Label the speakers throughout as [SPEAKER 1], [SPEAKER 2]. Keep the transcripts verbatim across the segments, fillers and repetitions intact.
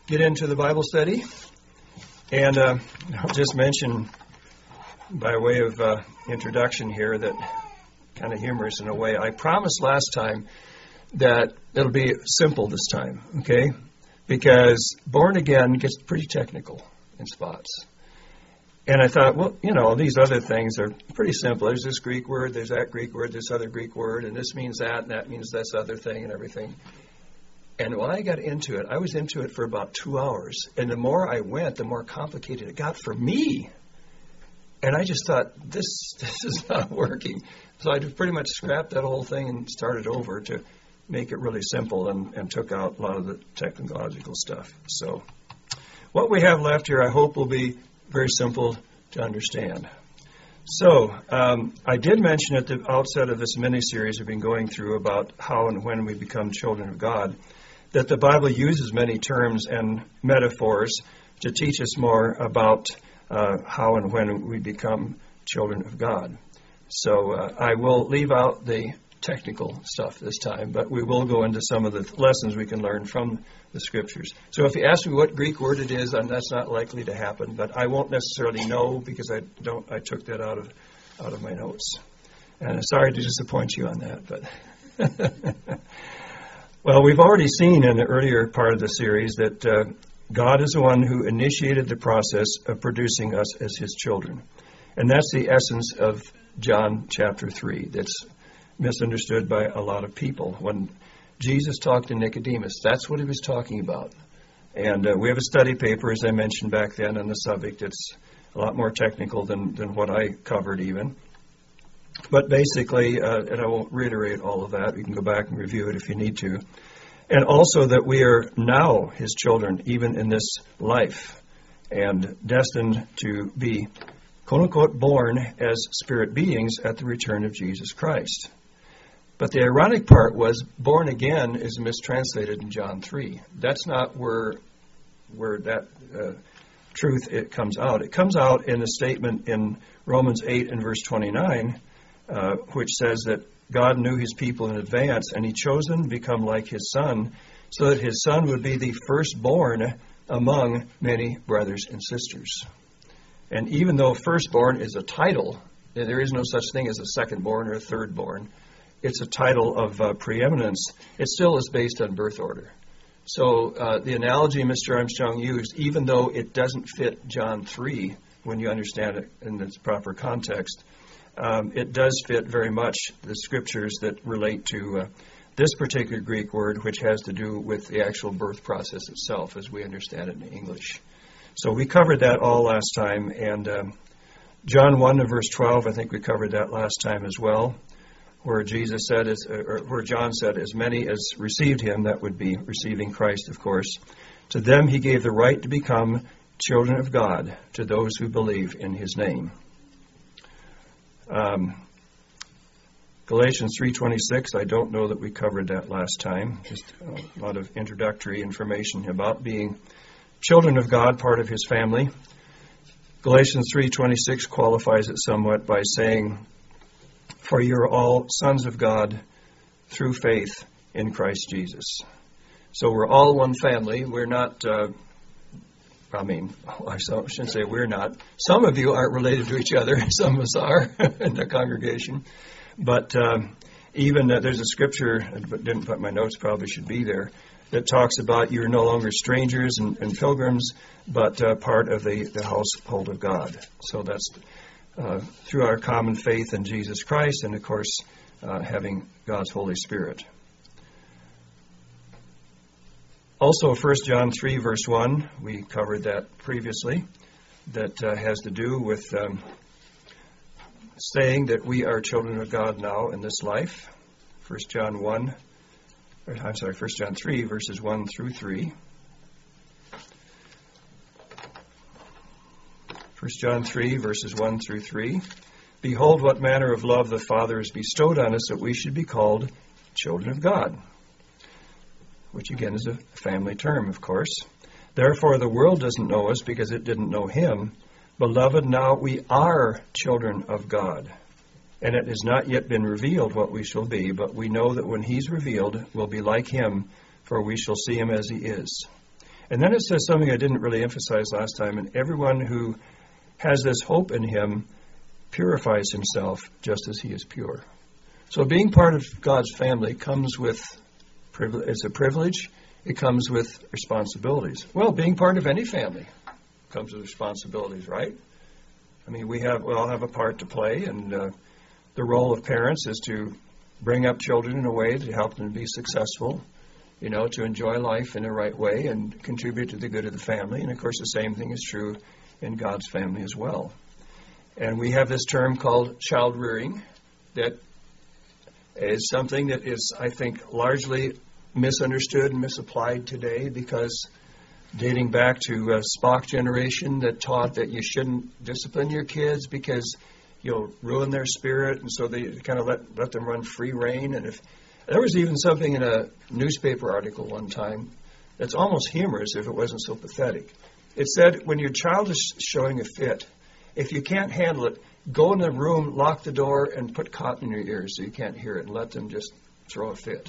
[SPEAKER 1] get into the Bible study. And uh, I'll just mention, by way of uh, introduction here, that kind of humorous in a way, I promised last time that it'll be simple this time, okay? Because born again gets pretty technical in spots. And I thought, well, you know, these other things are pretty simple. There's this Greek word, there's that Greek word, this other Greek word, and this means that, and that means this other thing and everything. And when I got into it, I was into it for about two hours. And the more I went, the more complicated it got for me. And I just thought, this this is not working. So I just pretty much scrapped that whole thing and started over to make it really simple and, and took out a lot of the technological stuff. So what we have left here, I hope, will be very simple to understand. So um, I did mention at the outset of this mini-series we've been going through about how and when we become children of God, that the Bible uses many terms and metaphors to teach us more about uh, how and when we become children of God. So uh, I will leave out the technical stuff this time, but we will go into some of the lessons we can learn from the Scriptures. So if you ask me what Greek word it is, and that's not likely to happen, but I won't necessarily know because I don't. I took that out of out of my notes, and I'm sorry to disappoint you on that, but. Well, we've already seen in the earlier part of the series that uh, God is the one who initiated the process of producing us as His children. And that's the essence of John chapter three that's misunderstood by a lot of people. When Jesus talked to Nicodemus, that's what He was talking about. And uh, we have a study paper, as I mentioned back then, on the subject. It's a lot more technical than, than what I covered even. But basically, uh, and I won't reiterate all of that, you can go back and review it if you need to. And also that we are now His children, even in this life, and destined to be, quote-unquote, born as spirit beings at the return of Jesus Christ. But the ironic part was, born again is mistranslated in John three. That's not where, where that uh, truth it comes out. It comes out in a statement in Romans eight and verse twenty-nine, Uh, which says that God knew His people in advance, and He chose them to become like His Son, so that His Son would be the firstborn among many brothers and sisters. And even though firstborn is a title, there is no such thing as a secondborn or a thirdborn. It's a title of uh, preeminence. It still is based on birth order. So uh, the analogy Mister Armstrong used, even though it doesn't fit John three when you understand it in its proper context, Um, it does fit very much the Scriptures that relate to uh, this particular Greek word, which has to do with the actual birth process itself, as we understand it in English. So we covered that all last time, and um, John one and verse twelve, I think we covered that last time as well, where Jesus said, as, or where John said, as many as received Him, that would be receiving Christ, of course, to them He gave the right to become children of God, to those who believe in His name. Um, Galatians three twenty-six, I don't know that we covered that last time. Just a lot of introductory information about being children of God, part of His family. Galatians three twenty-six qualifies it somewhat by saying, "For you are all sons of God through faith in Christ Jesus." So we're all one family. We're not... Uh, I mean, I shouldn't say we're not. Some of you aren't related to each other. Some of us are in the congregation. But um, even uh, there's a scripture, but didn't put my notes, probably should be there, that talks about you're no longer strangers and, and pilgrims, but uh, part of the, the household of God. So that's uh, through our common faith in Jesus Christ and, of course, uh, having God's Holy Spirit. Also, First John three, verse one, we covered that previously, that uh, has to do with um, saying that we are children of God now in this life. First John one, or, I'm sorry, First John three, verses one through three. First John three, verses one through three. Behold, what manner of love the Father has bestowed on us, that we should be called children of God. Which again is a family term, of course. Therefore the world doesn't know us because it didn't know Him. Beloved, now we are children of God. And it has not yet been revealed what we shall be, but we know that when He's revealed, we'll be like Him, for we shall see Him as He is. And then it says something I didn't really emphasize last time, and everyone who has this hope in him purifies himself just as he is pure. So being part of God's family comes with, it's a privilege, it comes with responsibilities. Well, being part of any family comes with responsibilities, right? I mean, we have, we all have a part to play, and uh, the role of parents is to bring up children in a way to help them be successful, you know, to enjoy life in the right way and contribute to the good of the family. And, of course, the same thing is true in God's family as well. And we have this term called child rearing that is something that is, I think, largely misunderstood and misapplied today, because dating back to uh, Spock generation that taught that you shouldn't discipline your kids because you'll ruin their spirit, and so they kind of let, let them run free rein. And if there was even something in a newspaper article one time that's almost humorous if it wasn't so pathetic. It said, when your child is showing a fit, if you can't handle it, go in the room, lock the door, and put cotton in your ears so you can't hear it, and let them just throw a fit.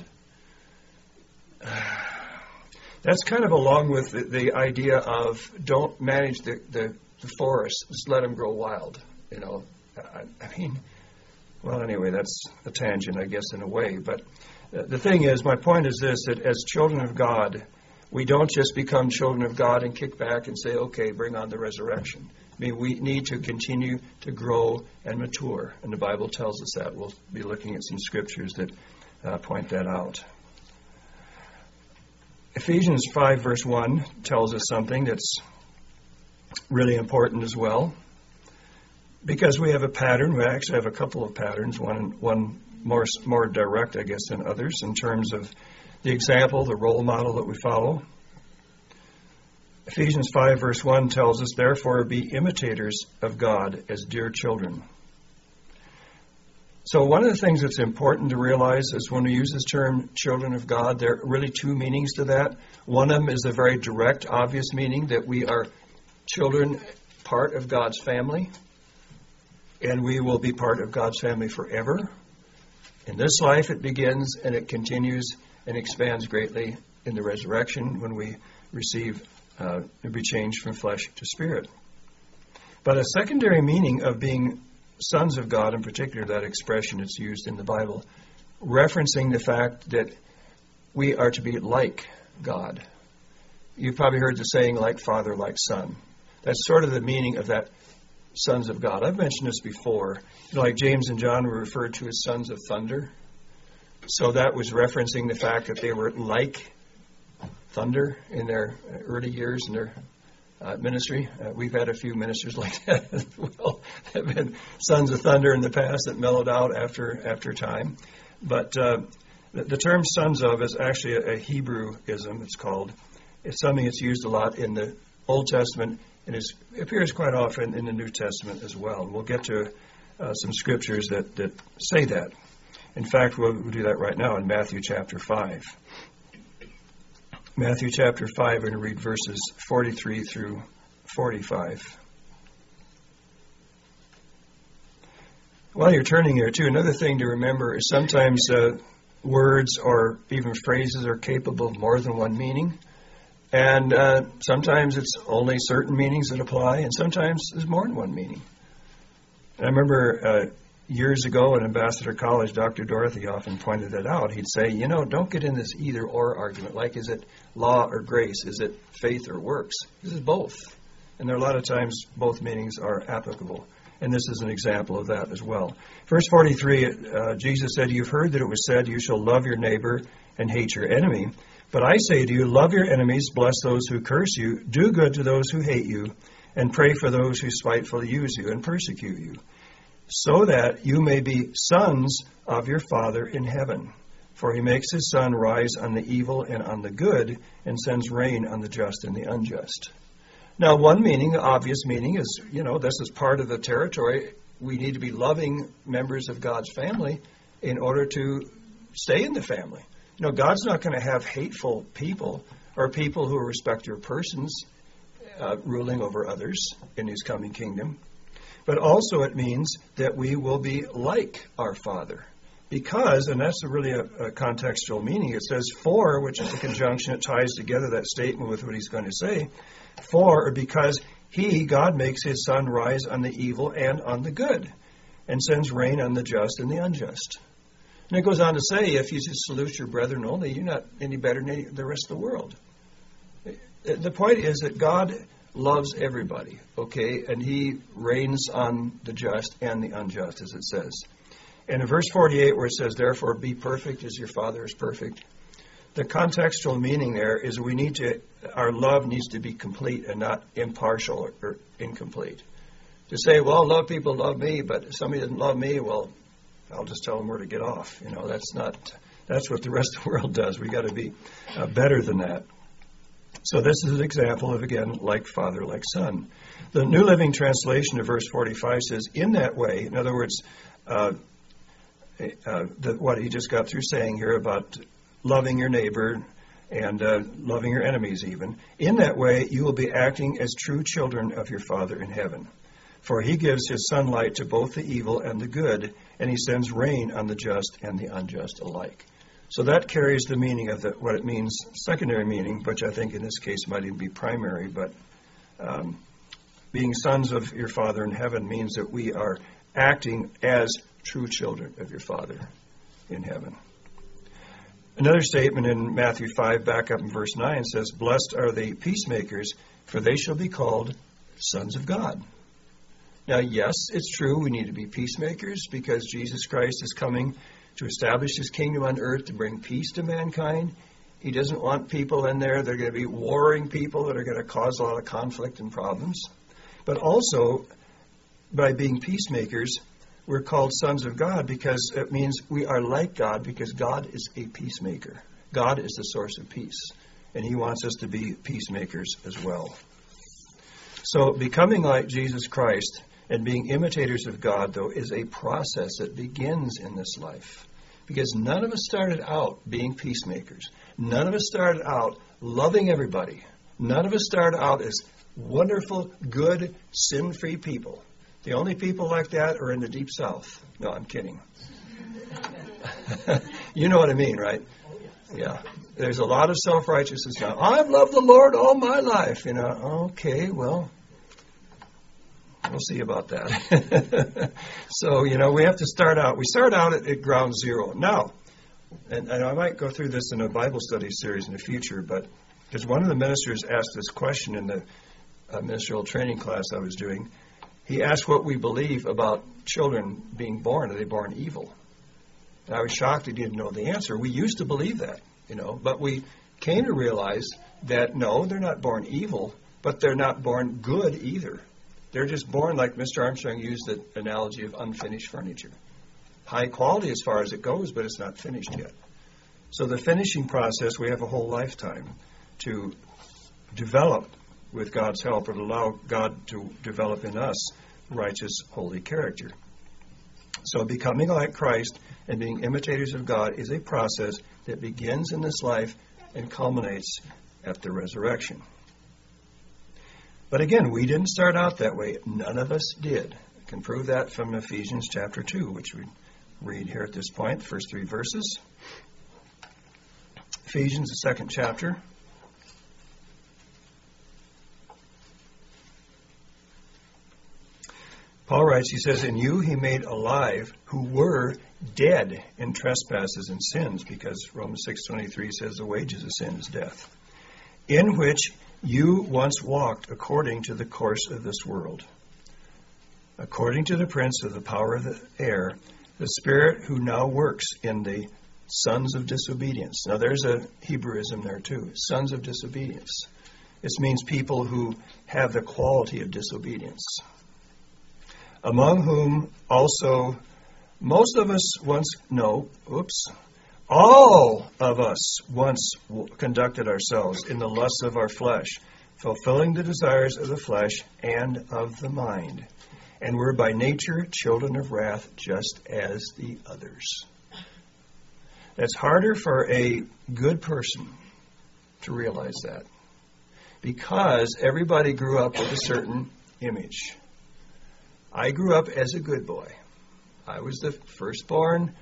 [SPEAKER 1] That's kind of along with the, the idea of don't manage the, the, the forest, just let them grow wild. You know, I, I mean, well, anyway, that's a tangent, I guess, in a way. But uh, the thing is, my point is this, that as children of God, we don't just become children of God and kick back and say, okay, bring on the resurrection. I mean, we need to continue to grow and mature, and the Bible tells us that. We'll be looking at some scriptures that uh, point that out. Ephesians five, verse one, tells us something that's really important as well, because we have a pattern. We actually have a couple of patterns, one one more more direct, I guess, than others in terms of the example, the role model that we follow. Ephesians five, verse one tells us, therefore, be imitators of God as dear children. So one of the things that's important to realize is when we use this term, children of God, there are really two meanings to that. One of them is a very direct, obvious meaning that we are children, part of God's family, and we will be part of God's family forever. In this life it begins, and it continues and expands greatly in the resurrection when we receive uh, to be changed from flesh to spirit. But a secondary meaning of being sons of God, in particular, that expression is used in the Bible, referencing the fact that we are to be like God. You've probably heard the saying, like father, like son. That's sort of the meaning of that, sons of God. I've mentioned this before. You know, like James and John were referred to as sons of thunder. So that was referencing the fact that they were like thunder in their early years in their Uh, ministry. Uh, we've had a few ministers like that as well. Have been sons of thunder in the past that mellowed out after after time. But uh, the, the term sons of is actually a, a Hebrewism, it's called. It's something that's used a lot in the Old Testament and is, appears quite often in the New Testament as well. And we'll get to uh, some scriptures that, that say that. In fact, we'll, we'll do that right now in Matthew chapter five. Matthew chapter five, we're going to read verses forty-three through forty-five. While you're turning here, too, another thing to remember is sometimes uh, words or even phrases are capable of more than one meaning. And uh, sometimes it's only certain meanings that apply, and sometimes there's more than one meaning. And I remember uh, years ago in Ambassador College, Doctor Dorothy often pointed that out. He'd say, you know, don't get in this either-or argument. Like, is it law or grace? Is it faith or works? This is both. And there are a lot of times both meanings are applicable. And this is an example of that as well. Verse forty-three, uh, Jesus said, you've heard that it was said, you shall love your neighbor and hate your enemy. But I say to you, love your enemies, bless those who curse you, do good to those who hate you, and pray for those who spitefully use you and persecute you, so that you may be sons of your Father in heaven. For he makes his sun rise on the evil and on the good, and sends rain on the just and the unjust. Now, one meaning, the obvious meaning, is, you know, this is part of the territory. We need to be loving members of God's family in order to stay in the family. You know, God's not going to have hateful people or people who are respecter of persons uh, ruling over others in his coming kingdom. But also it means that we will be like our Father. Because, and that's a really a, a contextual meaning, it says for, which is a conjunction, it ties together that statement with what he's going to say. For, or because he, God, makes his sun rise on the evil and on the good, and sends rain on the just and the unjust. And it goes on to say, if you just salute your brethren only, you're not any better than any, the rest of the world. The point is that God loves everybody, okay? And he reigns on the just and the unjust, as it says. And in verse forty-eight, where it says, therefore be perfect as your Father is perfect, the contextual meaning there is we need to, our love needs to be complete and not impartial or, or incomplete. To say, well, love people love me, but if somebody doesn't love me, well, I'll just tell them where to get off. You know, that's not, that's what the rest of the world does. We got to be uh, better than that. So this is an example of, again, like father, like son. The New Living Translation of verse forty-five says, in that way, in other words, uh, uh, the, what he just got through saying here about loving your neighbor and uh, loving your enemies even, in that way you will be acting as true children of your Father in heaven. For he gives his sunlight to both the evil and the good, and he sends rain on the just and the unjust alike. So that carries the meaning of the, what it means, secondary meaning, which I think in this case might even be primary, but um, being sons of your Father in heaven means that we are acting as true children of your Father in heaven. Another statement in Matthew five, back up in verse nine, says, blessed are the peacemakers, for they shall be called sons of God. Now, yes, it's true we need to be peacemakers because Jesus Christ is coming to establish his kingdom on earth to bring peace to mankind. He doesn't want people in there that are going to be warring people that are going to cause a lot of conflict and problems. But also, by being peacemakers, we're called sons of God because it means we are like God because God is a peacemaker. God is the source of peace, and he wants us to be peacemakers as well. So becoming like Jesus Christ and being imitators of God, though, is a process that begins in this life. Because none of us started out being peacemakers. None of us started out loving everybody. None of us started out as wonderful, good, sin-free people. The only people like that are in the Deep South. No, I'm kidding. You know what I mean, right? Yeah. There's a lot of self-righteousness now. I've loved the Lord all my life. You know, okay, well, we'll see about that. So, you know, we have to start out. We start out at, at ground zero. Now, and, and I might go through this in a Bible study series in the future, but because one of the ministers asked this question in the uh, ministerial training class I was doing, he asked what we believe about children being born. Are they born evil? And I was shocked he didn't know the answer. We used to believe that, you know, but we came to realize that, no, they're not born evil, but they're not born good either. They're just born, like Mister Armstrong used the analogy of unfinished furniture. High quality as far as it goes, but it's not finished yet. So the finishing process, we have a whole lifetime to develop with God's help and allow God to develop in us righteous, holy character. So becoming like Christ and being imitators of God is a process that begins in this life and culminates at the resurrection. But again, we didn't start out that way. None of us did. I can prove that from Ephesians chapter two, which we read here at this point, the first three verses. Ephesians, the second chapter. Paul writes, he says, in you he made alive who were dead in trespasses and sins, because Romans six twenty-three says the wages of sin is death, in which you once walked according to the course of this world, according to the prince of the power of the air, the spirit who now works in the sons of disobedience. Now there's a Hebrewism there too, sons of disobedience. This means people who have the quality of disobedience. Among whom also most of us once, no, oops, all of us once conducted ourselves in the lusts of our flesh, fulfilling the desires of the flesh and of the mind, and were by nature children of wrath just as the others. It's harder for a good person to realize that, because everybody grew up with a certain image. I grew up as a good boy. I was the firstborn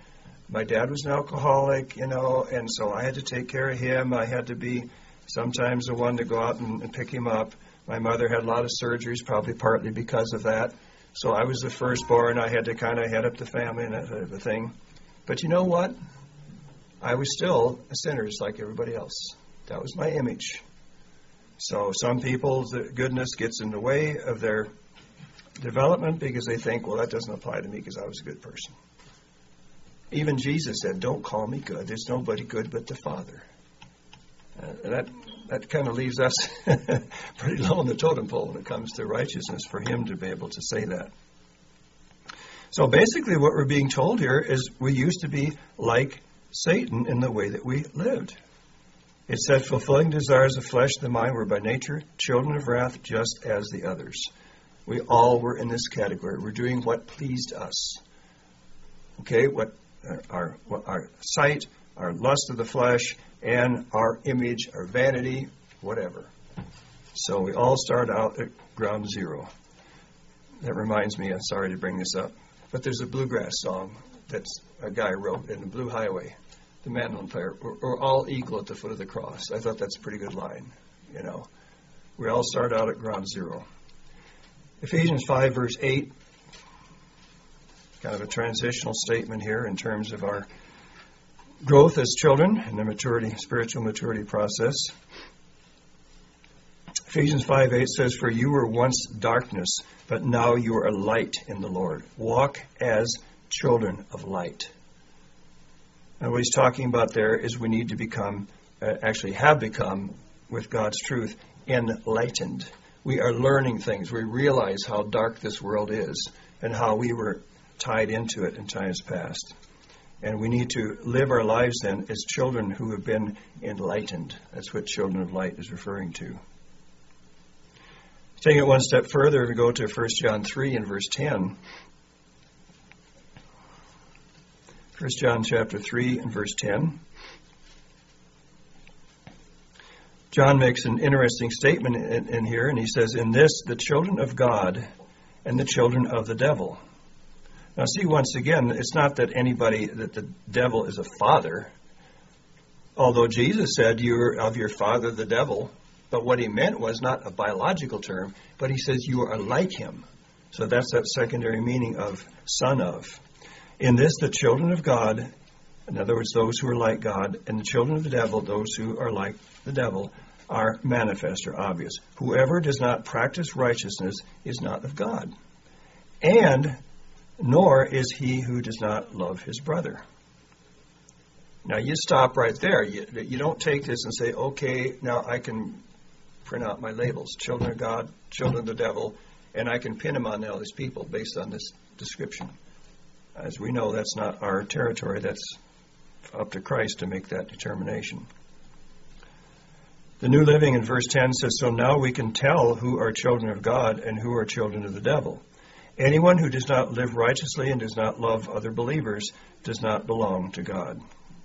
[SPEAKER 1] my dad was an alcoholic, you know, and so I had to take care of him. I had to be sometimes the one to go out and, and pick him up. My mother had a lot of surgeries, probably partly because of that. So I was the firstborn. I had to kind of head up the family and that type of thing. But you know what? I was still a sinner just like everybody else. That was my image. So some people's goodness gets in the way of their development because they think, well, that doesn't apply to me because I was a good person. Even Jesus said, don't call me good. There's nobody good but the Father. Uh, that that kind of leaves us pretty low on the totem pole when it comes to righteousness for him to be able to say that. So basically what we're being told here is we used to be like Satan in the way that we lived. It said, fulfilling desires of flesh and the mind were by nature children of wrath just as the others. We all were in this category. We're doing what pleased us. Okay, what our, what our sight, our lust of the flesh, and our image, our vanity, whatever. So we all start out at ground zero. That reminds me, I'm sorry to bring this up, but there's a bluegrass song that a guy wrote in the Blue Highway, the mandolin player. We're, we're all equal at the foot of the cross. I thought that's a pretty good line, you know. We all start out at ground zero. Ephesians five, verse eight, kind of a transitional statement here in terms of our growth as children in the maturity, spiritual maturity process. Ephesians five eight says, for you were once darkness, but now you are a light in the Lord. Walk as children of light. And what he's talking about there is we need to become, uh, actually have become, with God's truth, enlightened. We are learning things. We realize how dark this world is and how we were tied into it in times past. And we need to live our lives then as children who have been enlightened. That's what children of light is referring to. Taking it one step further, we go to First John three and verse ten. First John chapter three and verse ten. John makes an interesting statement in, in here, and he says, in this, the children of God and the children of the devil. Now, see, once again, it's not that anybody, that the devil is a father. Although Jesus said, you're of your father, the devil. But what he meant was not a biological term, but he says you are like him. So that's that secondary meaning of son of. In this, the children of God, in other words, those who are like God, and the children of the devil, those who are like the devil, are manifest or obvious. Whoever does not practice righteousness is not of God. And nor is he who does not love his brother. Now, you stop right there. You, you don't take this and say, okay, now I can print out my labels, children of God, children of the devil, and I can pin them on all these people based on this description. As we know, that's not our territory. That's up to Christ to make that determination. The New Living in verse ten says, so now we can tell who are children of God and who are children of the devil. Anyone who does not live righteously and does not love other believers does not belong to God.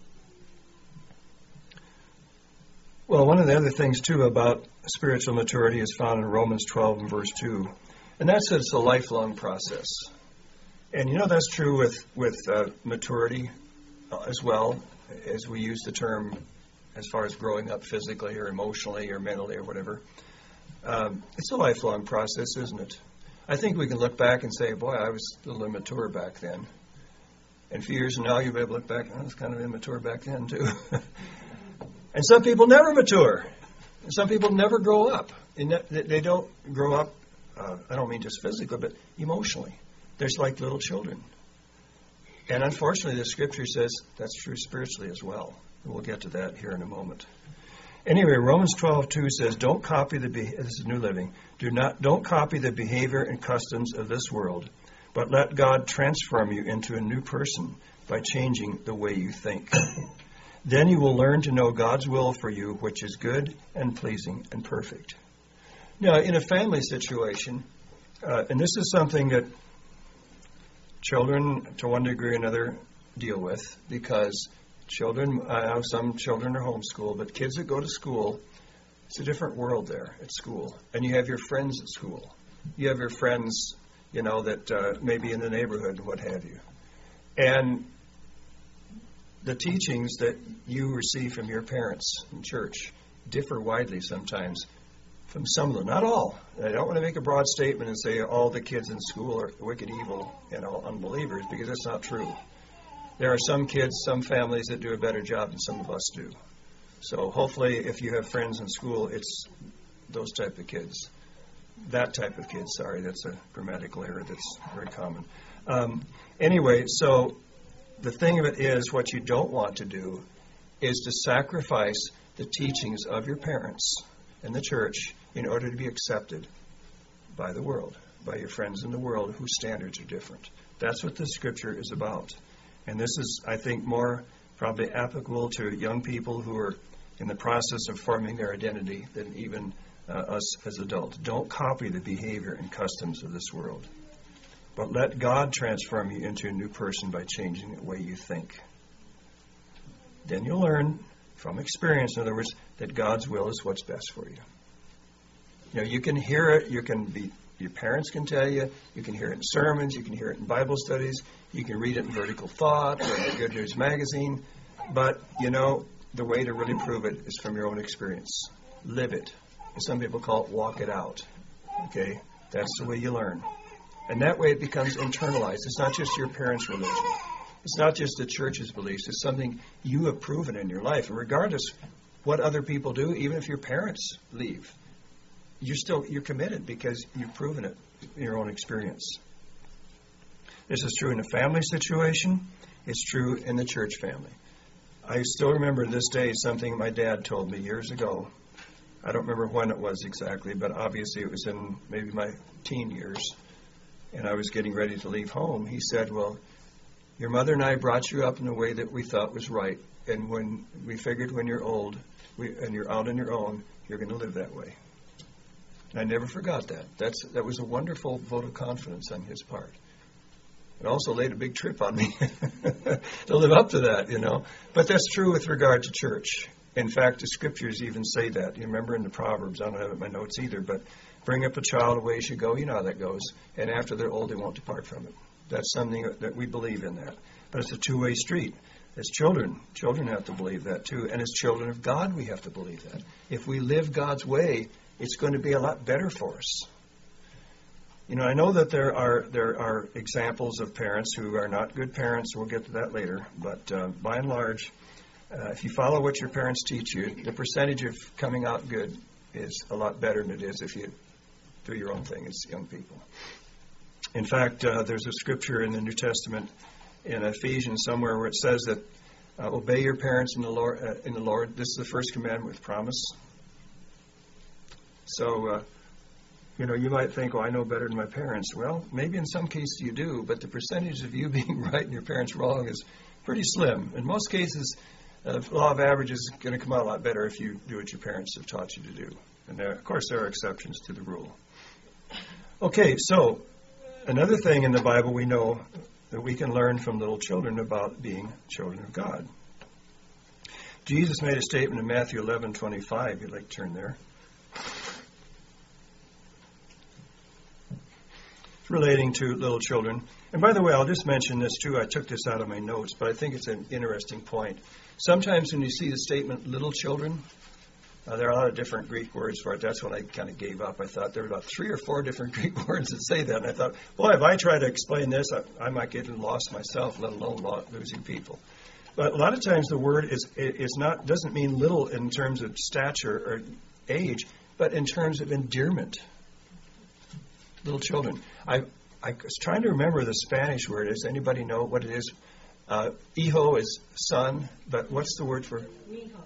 [SPEAKER 1] Well, one of the other things, too, about spiritual maturity is found in Romans twelve and verse two. And that's that it's a lifelong process. And, you know, that's true with, with uh, maturity uh, as well, as we use the term as far as growing up physically or emotionally or mentally or whatever. Um, it's a lifelong process, isn't it? I think we can look back and say, boy, I was a little immature back then. And a few years from now, you'll be able to look back, I was kind of immature back then, too. And some people never mature. And some people never grow up. They don't grow up, uh, I don't mean just physically, but emotionally. They're like little children. And unfortunately, the Scripture says that's true spiritually as well. And we'll get to that here in a moment. Anyway, Romans twelve two says, don't copy the, be- this is New Living, do not, don't copy the behavior and customs of this world, but let God transform you into a new person by changing the way you think. Then you will learn to know God's will for you, which is good and pleasing and perfect. Now, in a family situation, uh, and this is something that children, to one degree or another, deal with, because children, I know some children are homeschooled, but kids that go to school, it's a different world there at school. And you have your friends at school. You have your friends, you know, that uh, maybe in the neighborhood and what have you. And the teachings that you receive from your parents in church differ widely sometimes from some of them. Not all. I don't want to make a broad statement and say all the kids in school are wicked, evil, and all unbelievers, because that's not true. There are some kids, some families that do a better job than some of us do. So hopefully if you have friends in school, it's those type of kids. That type of kids, sorry, that's a grammatical error that's very common. Um, anyway, so the thing of it is, what you don't want to do is to sacrifice the teachings of your parents and the church in order to be accepted by the world, by your friends in the world whose standards are different. That's what the Scripture is about. And this is, I think, more probably applicable to young people who are in the process of forming their identity than even uh, us as adults. Don't copy the behavior and customs of this world, but let God transform you into a new person by changing the way you think. Then you'll learn from experience, in other words, that God's will is what's best for you. You know, you can hear it, you can be, your parents can tell you, you can hear it in sermons, you can hear it in Bible studies, you can read it in Vertical Thought or in the Good News magazine, but, you know, the way to really prove it is from your own experience. Live it. As some people call it, walk it out. Okay? That's the way you learn. And that way it becomes internalized. It's not just your parents' religion. It's not just the church's beliefs. It's something you have proven in your life. And regardless what other people do, even if your parents leave, you're still you're committed because you've proven it in your own experience. This is true in a family situation. It's true in the church family. I still remember to this day something my dad told me years ago. I don't remember when it was exactly, but obviously it was in maybe my teen years. And I was getting ready to leave home. He said, well, your mother and I brought you up in a way that we thought was right. And when we figured when you're old we, and you're out on your own, you're going to live that way. And I never forgot that. That's That was a wonderful vote of confidence on his part. It also laid a big trip on me to live up to that, you know. But that's true with regard to church. In fact, the Scriptures even say that. You remember in the Proverbs, I don't have it in my notes either, but bring up a child a way he should go. You know how that goes. And after they're old, they won't depart from it. That's something that we believe in that. But it's a two-way street. As children, children have to believe that too. And as children of God, we have to believe that. If we live God's way, it's going to be a lot better for us. You know, I know that there are there are examples of parents who are not good parents. We'll get to that later. But uh, by and large, uh, if you follow what your parents teach you, the percentage of coming out good is a lot better than it is if you do your own thing as young people. In fact, uh, there's a scripture in the New Testament in Ephesians somewhere where it says that uh, obey your parents in the Lord. Uh, in the Lord, this is the first commandment with promise. So. Uh, You know, you might think, oh, I know better than my parents. Well, maybe in some cases you do, but the percentage of you being right and your parents wrong is pretty slim. In most cases, uh, the law of averages is going to come out a lot better if you do what your parents have taught you to do. And there, of course, there are exceptions to the rule. Okay, so another thing in the Bible we know that we can learn from little children about being children of God. Jesus made a statement in Matthew eleven twenty-five. If you'd like to turn there. Relating to little children. And by the way, I'll just mention this too. I took this out of my notes, but I think it's an interesting point. Sometimes when you see the statement little children, uh, there are a lot of different Greek words for it. That's when I kind of gave up. I thought there were about three or four different Greek words that say that. And I thought, boy, if I try to explain this, I, I might get lost myself, let alone losing people. But a lot of times the word is is not doesn't mean little in terms of stature or age, but in terms of endearment. Little children. I I was trying to remember the Spanish word. Does anybody know what it is? Uh, hijo is son, but what's the word for? Mijo.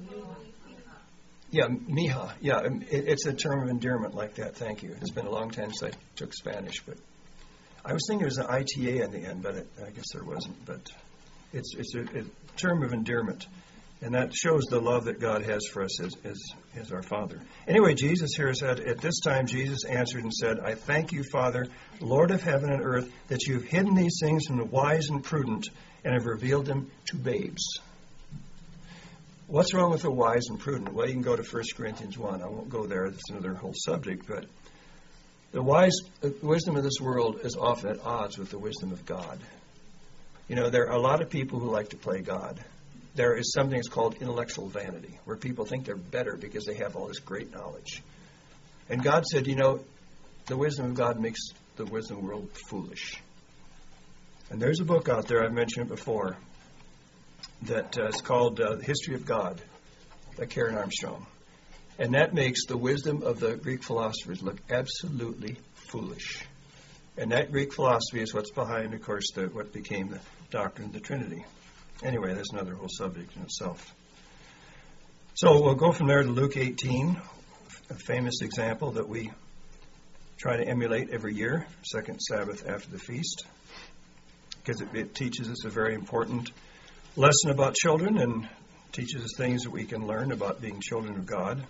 [SPEAKER 1] Yeah, mija. Yeah, it, it's a term of endearment like that. Thank you. It's been a long time since I took Spanish, but I was thinking it was an I T A in the end, but it, I guess there wasn't. But it's it's a, a term of endearment. And that shows the love that God has for us as, as, as our Father. Anyway, Jesus here said, at this time Jesus answered and said, I thank you, Father, Lord of heaven and earth, that you've hidden these things from the wise and prudent and have revealed them to babes. What's wrong with the wise and prudent? Well, you can go to First Corinthians one. I won't go there. That's another whole subject. But the wise the wisdom of this world is often at odds with the wisdom of God. You know, there are a lot of people who like to play God. There is something that's called intellectual vanity, where people think they're better because they have all this great knowledge. And God said, you know, the wisdom of God makes the wisdom of the world foolish. And there's a book out there, I've mentioned it before, that uh, is called uh, The History of God by Karen Armstrong. And that makes the wisdom of the Greek philosophers look absolutely foolish. And that Greek philosophy is what's behind, of course, the, what became the doctrine of the Trinity. Anyway, that's another whole subject in itself. So we'll go from there to Luke eighteen, a famous example that we try to emulate every year, second Sabbath after the feast, because it, it teaches us a very important lesson about children and teaches us things that we can learn about being children of God.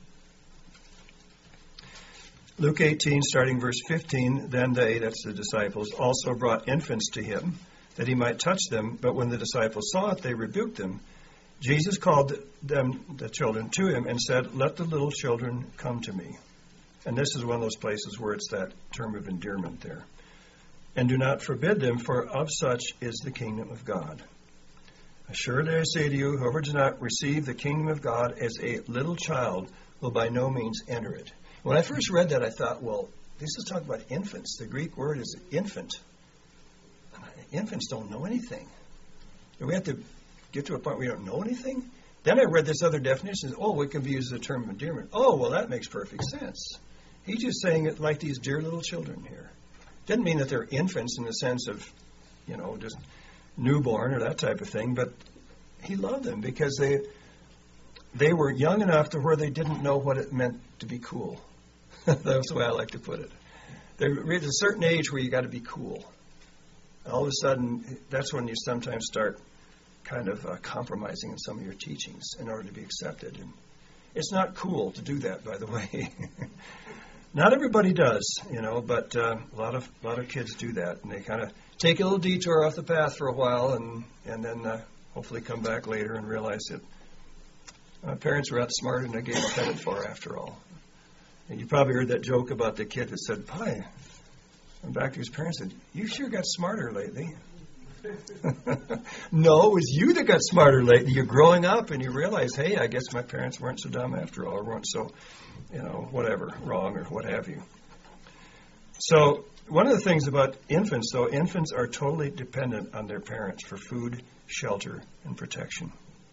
[SPEAKER 1] Luke eighteen, starting verse fifteen, then they, that's the disciples, also brought infants to him, that he might touch them. But when the disciples saw it, they rebuked them. Jesus called them, the children, to him and said, let the little children come to me. And this is one of those places where it's that term of endearment there. And do not forbid them, for of such is the kingdom of God. Assuredly I say to you, whoever does not receive the kingdom of God as a little child will by no means enter it. When I first read that, I thought, well, this is talking about infants. The Greek word is infant. Infants don't know anything. Do we have to get to a point where we don't know anything? Then I read this other definition. Oh, it can be used as a term of endearment. Oh, well, that makes perfect sense. He's just saying it like these dear little children here. Doesn't mean that they're infants in the sense of, you know, just newborn or that type of thing, but he loved them because they they were young enough to where they didn't know what it meant to be cool. That's the way I like to put it. They're at a certain age where you got to be cool. All of a sudden, that's when you sometimes start kind of uh, compromising in some of your teachings in order to be accepted. And it's not cool to do that, by the way. Not everybody does, you know, but uh, a lot of a lot of kids do that, and they kind of take a little detour off the path for a while, and and then uh, hopefully come back later and realize that my parents were outsmarted and I gave them credit for after all. And you probably heard that joke about the kid that said, "Pie," and back to his parents and said, "You sure got smarter lately." No, it was you that got smarter lately. You're growing up and you realize, hey, I guess my parents weren't so dumb after all, or weren't so, you know, whatever, wrong or what have you. So one of the things about infants, though, infants are totally dependent on their parents for food, shelter, and protection.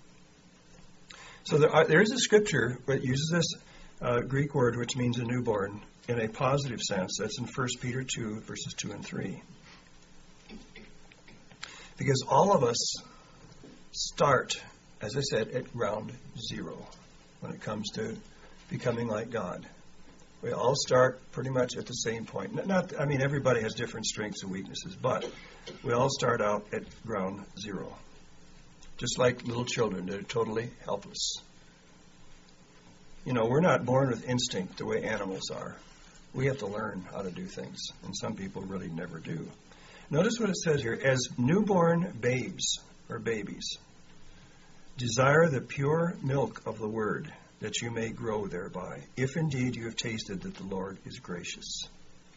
[SPEAKER 1] So there, are, there is a scripture that uses this uh, Greek word, which means a newborn, in a positive sense. That's in First Peter two, verses two and three. Because all of us start, as I said, at ground zero when it comes to becoming like God. We all start pretty much at the same point. Not, not, I mean, everybody has different strengths and weaknesses, but we all start out at ground zero. Just like little children, they're totally helpless. You know, we're not born with instinct the way animals are. We have to learn how to do things, and some people really never do. Notice what it says here. As newborn babes or babies, desire the pure milk of the word, that you may grow thereby, if indeed you have tasted that the Lord is gracious.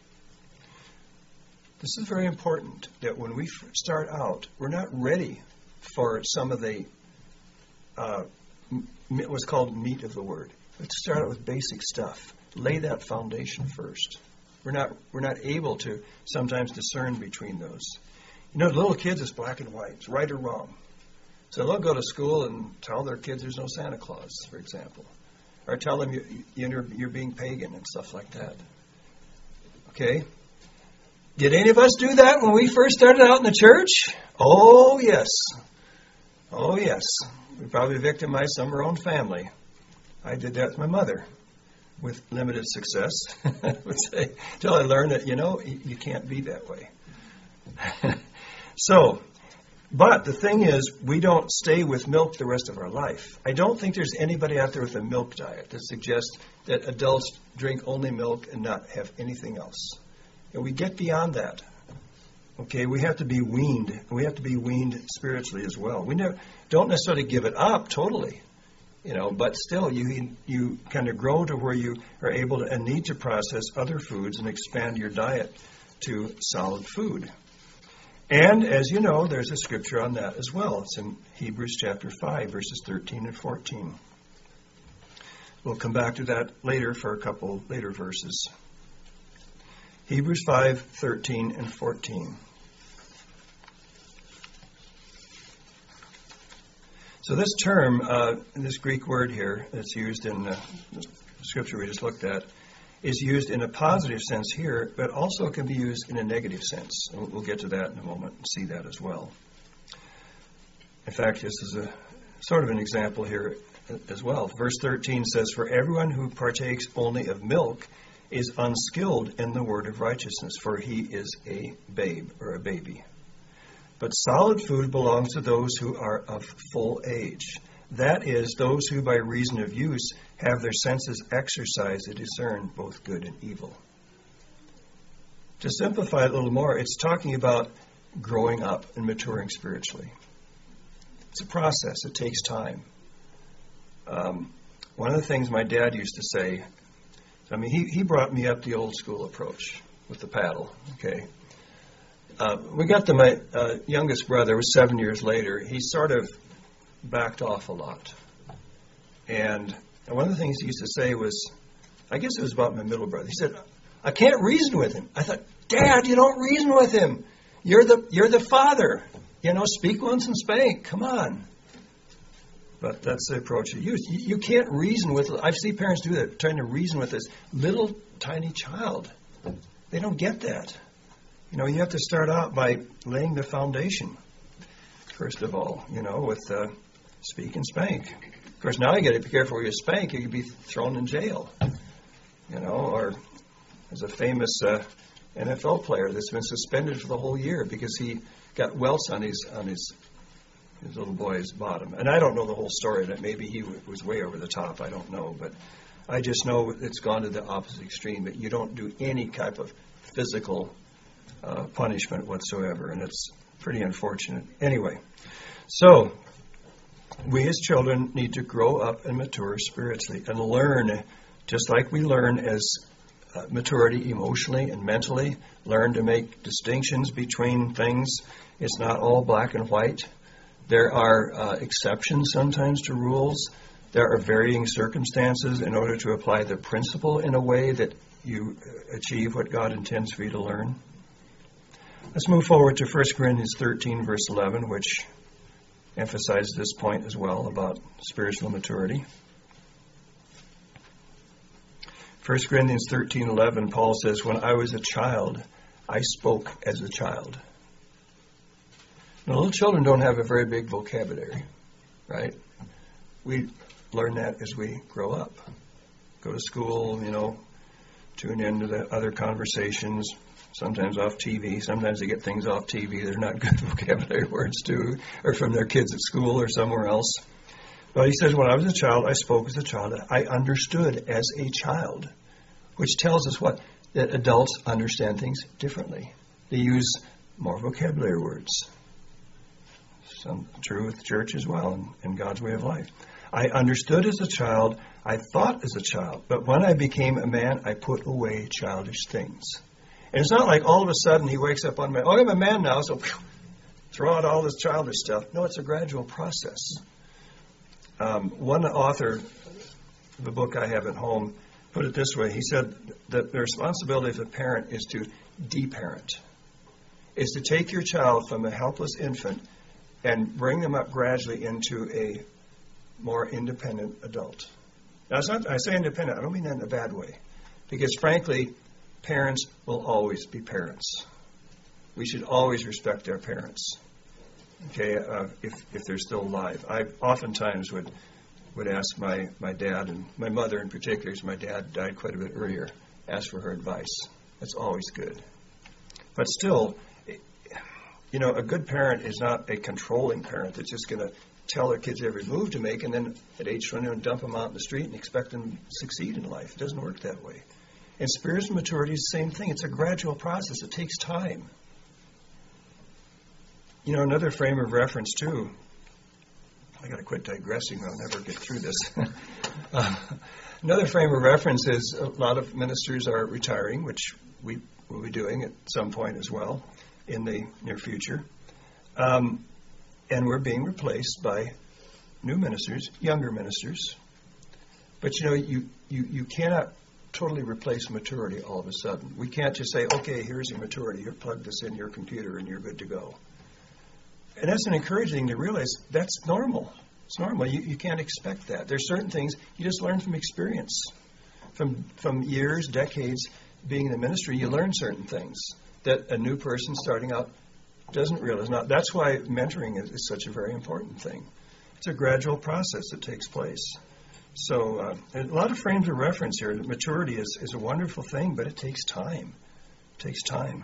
[SPEAKER 1] This is very important, that when we start out, we're not ready for some of the, uh, what's called meat of the word. Let's start out with basic stuff. Lay that foundation first. We're not we're not able to sometimes discern between those. You know, little kids, it's black and white. It's right or wrong. So they'll go to school and tell their kids there's no Santa Claus, for example. Or tell them you, you're, you're being pagan and stuff like that. Okay? Did any of us do that when we first started out in the church? Oh, yes. Oh, yes. We probably victimized some of our own family. I did that with my mother. With limited success, I would say, until I learned that, you know, you can't be that way. So, but the thing is, we don't stay with milk the rest of our life. I don't think there's anybody out there with a milk diet that suggests that adults drink only milk and not have anything else. And we get beyond that. Okay, we have to be weaned. We have to be weaned spiritually as well. We never, don't necessarily give it up totally. You know, but still, you you kind of grow to where you are able to and need to process other foods and expand your diet to solid food. And as you know, there's a scripture on that as well. It's in Hebrews chapter five, verses thirteen and fourteen. We'll come back to that later for a couple later verses. Hebrews five, thirteen and fourteen. So this term, uh, this Greek word here that's used in uh, the scripture we just looked at, is used in a positive sense here, but also can be used in a negative sense. And we'll get to that in a moment and see that as well. In fact, this is a sort of an example here as well. Verse thirteen says, "For everyone who partakes only of milk is unskilled in the word of righteousness, for he is a babe," or a baby. "But solid food belongs to those who are of full age. That is, those who by reason of use have their senses exercised to discern both good and evil." To simplify it a little more, it's talking about growing up and maturing spiritually. It's a process. It takes time. Um, one of the things my dad used to say, I mean, he, he brought me up the old school approach with the paddle, okay? Uh, we got to my uh, youngest brother, was seven years later. He sort of backed off a lot. And one of the things he used to say was, I guess it was about my middle brother. He said, "I can't reason with him." I thought, "Dad, you don't reason with him. You're the you're the father. You know, speak once and spank. Come on." But that's the approach you use. You, you can't reason with, I've seen parents do that, trying to reason with this little tiny child. They don't get that. You know, you have to start out by laying the foundation, first of all, you know, with uh, speak and spank. Of course, now you got to be careful where you spank. You could be thrown in jail, you know, or there's a famous uh, N F L player that's been suspended for the whole year because he got welts on his on his his little boy's bottom. And I don't know the whole story of it. Maybe he w- was way over the top. I don't know. But I just know it's gone to the opposite extreme, that you don't do any type of physical uh, punishment whatsoever. And it's pretty unfortunate. Anyway, so we as children need to grow up and mature spiritually and learn, just like we learn as uh, maturity emotionally and mentally, learn to make distinctions between things. It's not all black and white. There are uh, exceptions sometimes to rules. There are varying circumstances in order to apply the principle in a way that you achieve what God intends for you to learn. Let's move forward to First Corinthians thirteen, verse eleven, which emphasizes this point as well about spiritual maturity. First Corinthians thirteen eleven, Paul says, "When I was a child, I spoke as a child." Now, little children don't have a very big vocabulary, right? We learn that as we grow up. Go to school, you know, tune into the other conversations, sometimes off T V. Sometimes they get things off T V. They're not good vocabulary words, too, or from their kids at school or somewhere else. But he says, when I was a child, I spoke as a child. I understood as a child, which tells us what? That adults understand things differently. They use more vocabulary words. Some true with the church as well and, and God's way of life. I understood as a child. I thought as a child. But when I became a man, I put away childish things. And it's not like all of a sudden he wakes up on my, oh, I'm a man now, so phew, throw out all this childish stuff. No, it's a gradual process. Um, one author of the book I have at home put it this way. He said that the responsibility of a parent is to de-parent. Is to take your child from a helpless infant and bring them up gradually into a more independent adult. Now, it's not, I say independent, I don't mean that in a bad way. Because, frankly, parents will always be parents. We should always respect our parents, okay, uh, if, if they're still alive. I oftentimes would would ask my, my dad, and my mother in particular, because my dad died quite a bit earlier, ask for her advice. That's always good. But still, you know, a good parent is not a controlling parent that's just going to tell their kids every move to make and then at age twenty-one dump them out in the street and expect them to succeed in life. It doesn't work that way. And spiritual maturity is the same thing. It's a gradual process. It takes time. You know, another frame of reference, too. I got to quit digressing or I'll never get through this. uh, another frame of reference is a lot of ministers are retiring, which we will be doing at some point as well. in the near future. Um, and we're being replaced by new ministers, younger ministers. But, you know, you, you, you cannot totally replace maturity all of a sudden. We can't just say, okay, here's your maturity. You plug this in your computer and you're good to go. And that's an encouraging thing to realize that's normal. It's normal. You, you can't expect that. There's certain things you just learn from experience. From from years, decades being in the ministry, you learn certain things that a new person starting out doesn't realize. Now, that's why mentoring is, is such a very important thing. It's a gradual process that takes place. So uh, a lot of frames of reference here. Maturity is, is a wonderful thing, but it takes time. It takes time.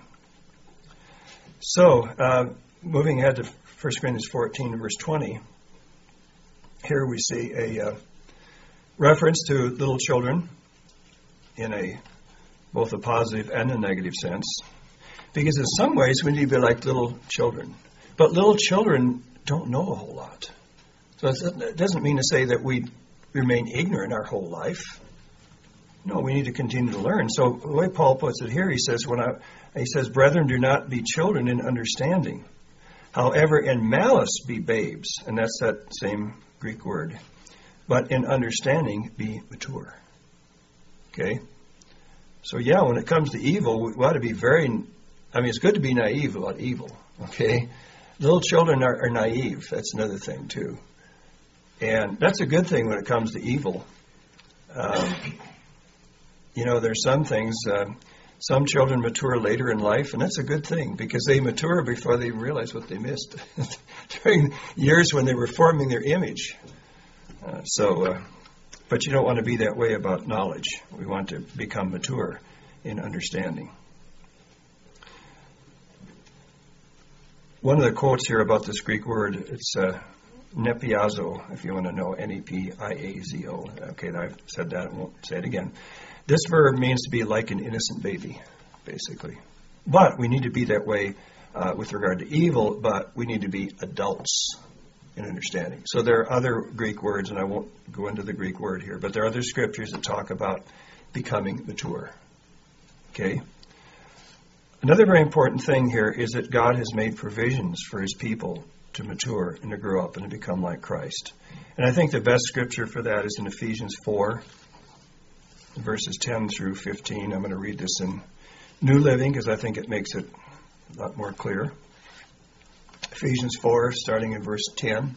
[SPEAKER 1] So uh, moving ahead to First Corinthians fourteen, verse twenty, here we see a uh, reference to little children in a both a positive and a negative sense. Because in some ways we need to be like little children. But little children don't know a whole lot. So it doesn't mean to say that we remain ignorant our whole life. No, we need to continue to learn. So the way Paul puts it here, he says, "When I," he says, "Brethren, do not be children in understanding. However, in malice be babes." And that's that same Greek word. "But in understanding be mature." Okay? So yeah, when it comes to evil, we ought to be very, I mean, it's good to be naive about evil. Okay? Little children are, are naive. That's another thing, too. And that's a good thing when it comes to evil. Um, you know, there's some things, uh, some children mature later in life, and that's a good thing because they mature before they realize what they missed during years when they were forming their image. Uh, so, uh, but you don't want to be that way about knowledge. We want to become mature in understanding. One of the quotes here about this Greek word, it's uh, nepiazo, if you want to know, N E P I A Z O. Okay, I've said that, I won't say it again. This verb means to be like an innocent baby, basically. But we need to be that way uh, with regard to evil, but we need to be adults in understanding. So there are other Greek words, and I won't go into the Greek word here, but there are other scriptures that talk about becoming mature. Okay? Another very important thing here is that God has made provisions for his people to mature and to grow up and to become like Christ. And I think the best scripture for that is in Ephesians four, verses ten through fifteen. I'm going to read this in New Living because I think it makes it a lot more clear. Ephesians four, starting in verse ten.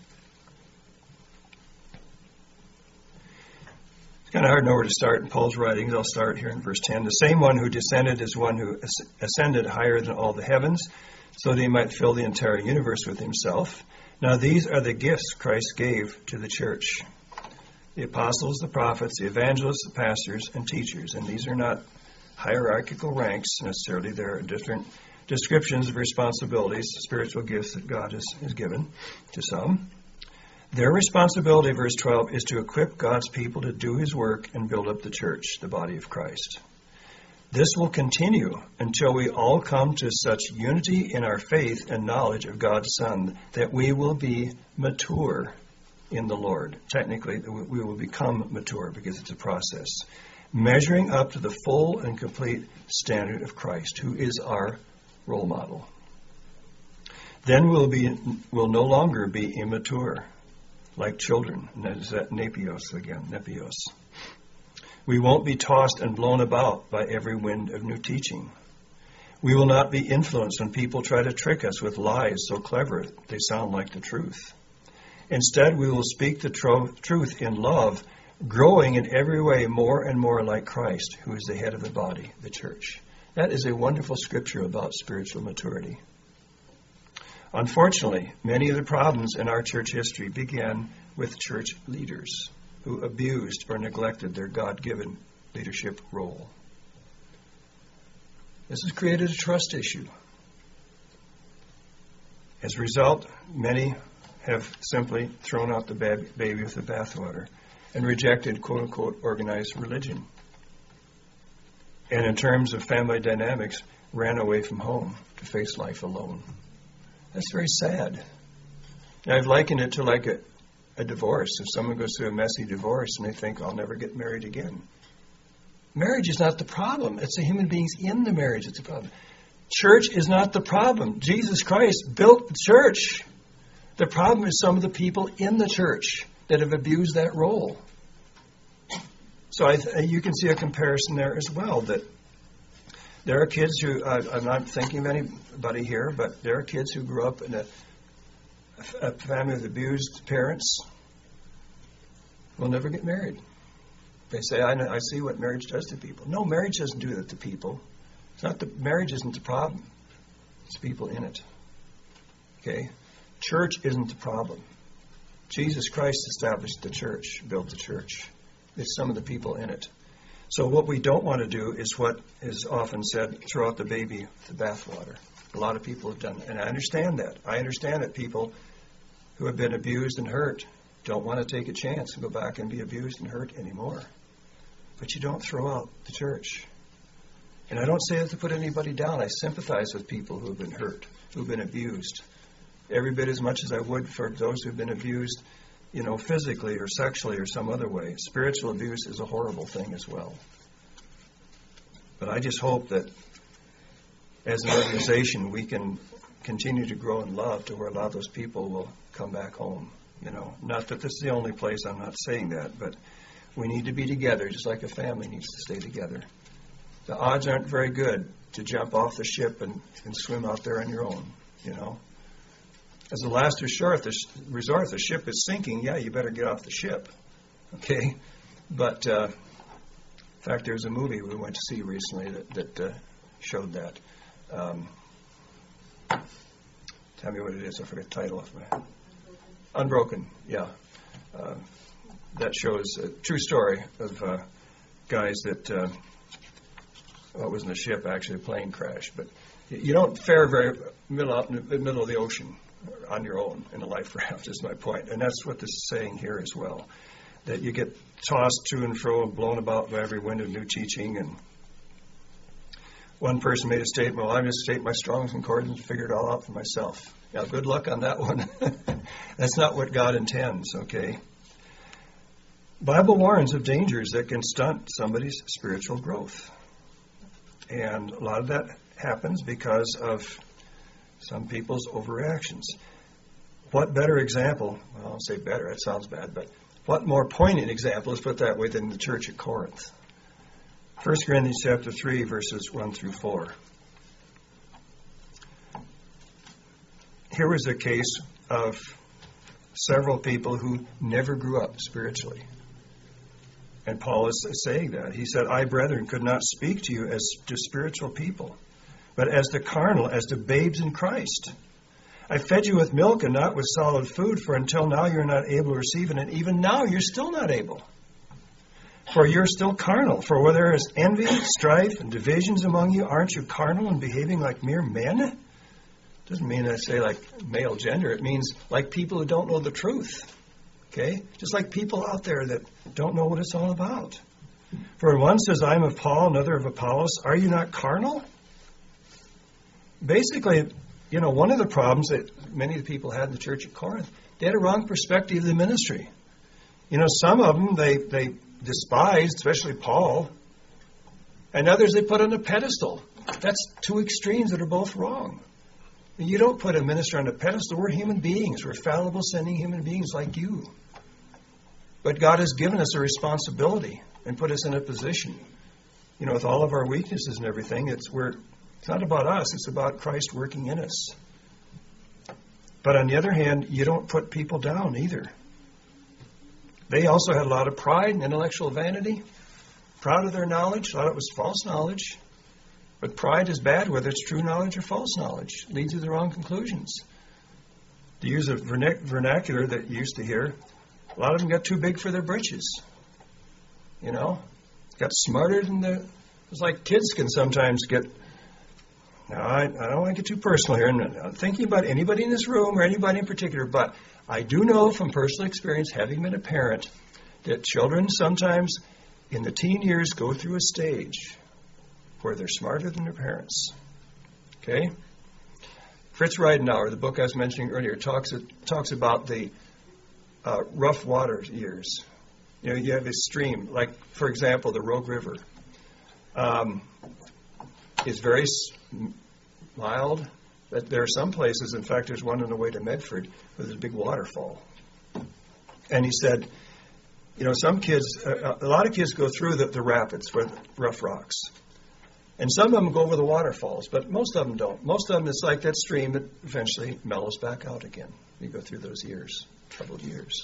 [SPEAKER 1] It's kind of hard to know where to start in Paul's writings. I'll start here in verse ten. The same one who descended is one who ascended higher than all the heavens, so that he might fill the entire universe with himself. Now these are the gifts Christ gave to the church: the apostles, the prophets, the evangelists, the pastors, and teachers. And these are not hierarchical ranks necessarily. There are different descriptions of responsibilities, spiritual gifts that God has, has given to some. Their responsibility, verse twelve, is to equip God's people to do his work and build up the church, the body of Christ. This will continue until we all come to such unity in our faith and knowledge of God's Son that we will be mature in the Lord. Technically, we will become mature because it's a process. Measuring up to the full and complete standard of Christ, who is our role model. Then we'll be will no longer be immature, like children. And that is that nepios again, nepios. We won't be tossed and blown about by every wind of new teaching. We will not be influenced when people try to trick us with lies so clever they sound like the truth. Instead, we will speak the tro- truth in love, growing in every way more and more like Christ, who is the head of the body, the church. That is a wonderful scripture about spiritual maturity. Unfortunately, many of the problems in our church history began with church leaders who abused or neglected their God-given leadership role. This has created a trust issue. As a result, many have simply thrown out the baby with the bathwater and rejected quote-unquote organized religion. And in terms of family dynamics, ran away from home to face life alone. That's very sad. Now, I've likened it to like a, a divorce. If someone goes through a messy divorce and they think, I'll never get married again. Marriage is not the problem. It's the human beings in the marriage that's the problem. Church is not the problem. Jesus Christ built the church. The problem is some of the people in the church that have abused that role. So I th- you can see a comparison there as well, that there are kids who, uh, I'm not thinking of anybody here, but there are kids who grew up in a, a family with abused parents will never get married. They say, I, know, I see what marriage does to people. No, marriage doesn't do that to people. It's not the marriage isn't the problem. It's people in it. Okay? Church isn't the problem. Jesus Christ established the church, built the church. It's some of the people in it. So what we don't want to do is what is often said, throw out the baby with the bathwater. A lot of people have done that. And I understand that. I understand that people who have been abused and hurt don't want to take a chance and go back and be abused and hurt anymore. But you don't throw out the church. And I don't say that to put anybody down. I sympathize with people who have been hurt, who have been abused, every bit as much as I would for those who have been abused, you know, physically or sexually or some other way. Spiritual abuse is a horrible thing as well. But I just hope that as an organization we can continue to grow in love to where a lot of those people will come back home. You know, not that this is the only place, I'm not saying that, but we need to be together just like a family needs to stay together. The odds aren't very good to jump off the ship and, and swim out there on your own, you know. As a last resort, the, resort, the ship is sinking. Yeah, you better get off the ship, okay? But, uh, in fact, there's a movie we went to see recently that, that uh, showed that. Um, tell me what it is. I forget the title of my Unbroken, yeah. Uh, that shows a true story of uh, guys that, uh, well, it wasn't a ship, actually, a plane crash. But you don't fare very middle out in the middle of the ocean on your own in a life raft, is my point. And that's what this is saying here as well, that you get tossed to and fro and blown about by every wind of new teaching. And one person made a statement, well, I'm going to state my strongs and chords and figure it all out for myself. Yeah, good luck on that one. That's not what God intends, okay? Bible warns of dangers that can stunt somebody's spiritual growth. And a lot of that happens because of some people's overreactions. What better example, well, I'll say better, it sounds bad, but what more poignant example is put that way than the church at Corinth? First Corinthians chapter three, verses one through four. Here was a case of several people who never grew up spiritually. And Paul is saying that. He said, I, brethren, could not speak to you as to spiritual people, but as to carnal, as to babes in Christ. I fed you with milk and not with solid food, for until now you're not able to receive it, and even now you're still not able. For you're still carnal. For where there is envy, strife, and divisions among you, aren't you carnal and behaving like mere men? Doesn't mean I say like male gender. It means like people who don't know the truth. Okay? Just like people out there that don't know what it's all about. For one says, I'm of Paul, another of Apollos. Are you not carnal? Basically, you know, one of the problems that many of the people had in the church at Corinth, they had a wrong perspective of the ministry. You know, some of them they, they despised, especially Paul, and others they put on a pedestal. That's two extremes that are both wrong. You don't put a minister on a pedestal. We're human beings. We're fallible, sinning human beings like you. But God has given us a responsibility and put us in a position. You know, with all of our weaknesses and everything, it's we're it's not about us. It's about Christ working in us. But on the other hand, you don't put people down either. They also had a lot of pride and intellectual vanity, proud of their knowledge, thought it was false knowledge. But pride is bad, whether it's true knowledge or false knowledge. It leads to the wrong conclusions. To use a vernacular that you used to hear, a lot of them got too big for their britches. You know, got smarter than the... It's like kids can sometimes get... Now, I, I don't want to get too personal here. I'm not thinking about anybody in this room or anybody in particular, but I do know from personal experience, having been a parent, that children sometimes in the teen years go through a stage where they're smarter than their parents. Okay? Fritz Reidenauer, the book I was mentioning earlier, talks talks about the uh, rough water years. You know, you have a stream, like, for example, the Rogue River. Um, is very mild. But there are some places, in fact, there's one on the way to Medford where there's a big waterfall. And he said, you know, some kids, a, a lot of kids go through the, the rapids, where the rough rocks. And some of them go over the waterfalls, but most of them don't. Most of them, it's like that stream that eventually mellows back out again. You go through those years, troubled years.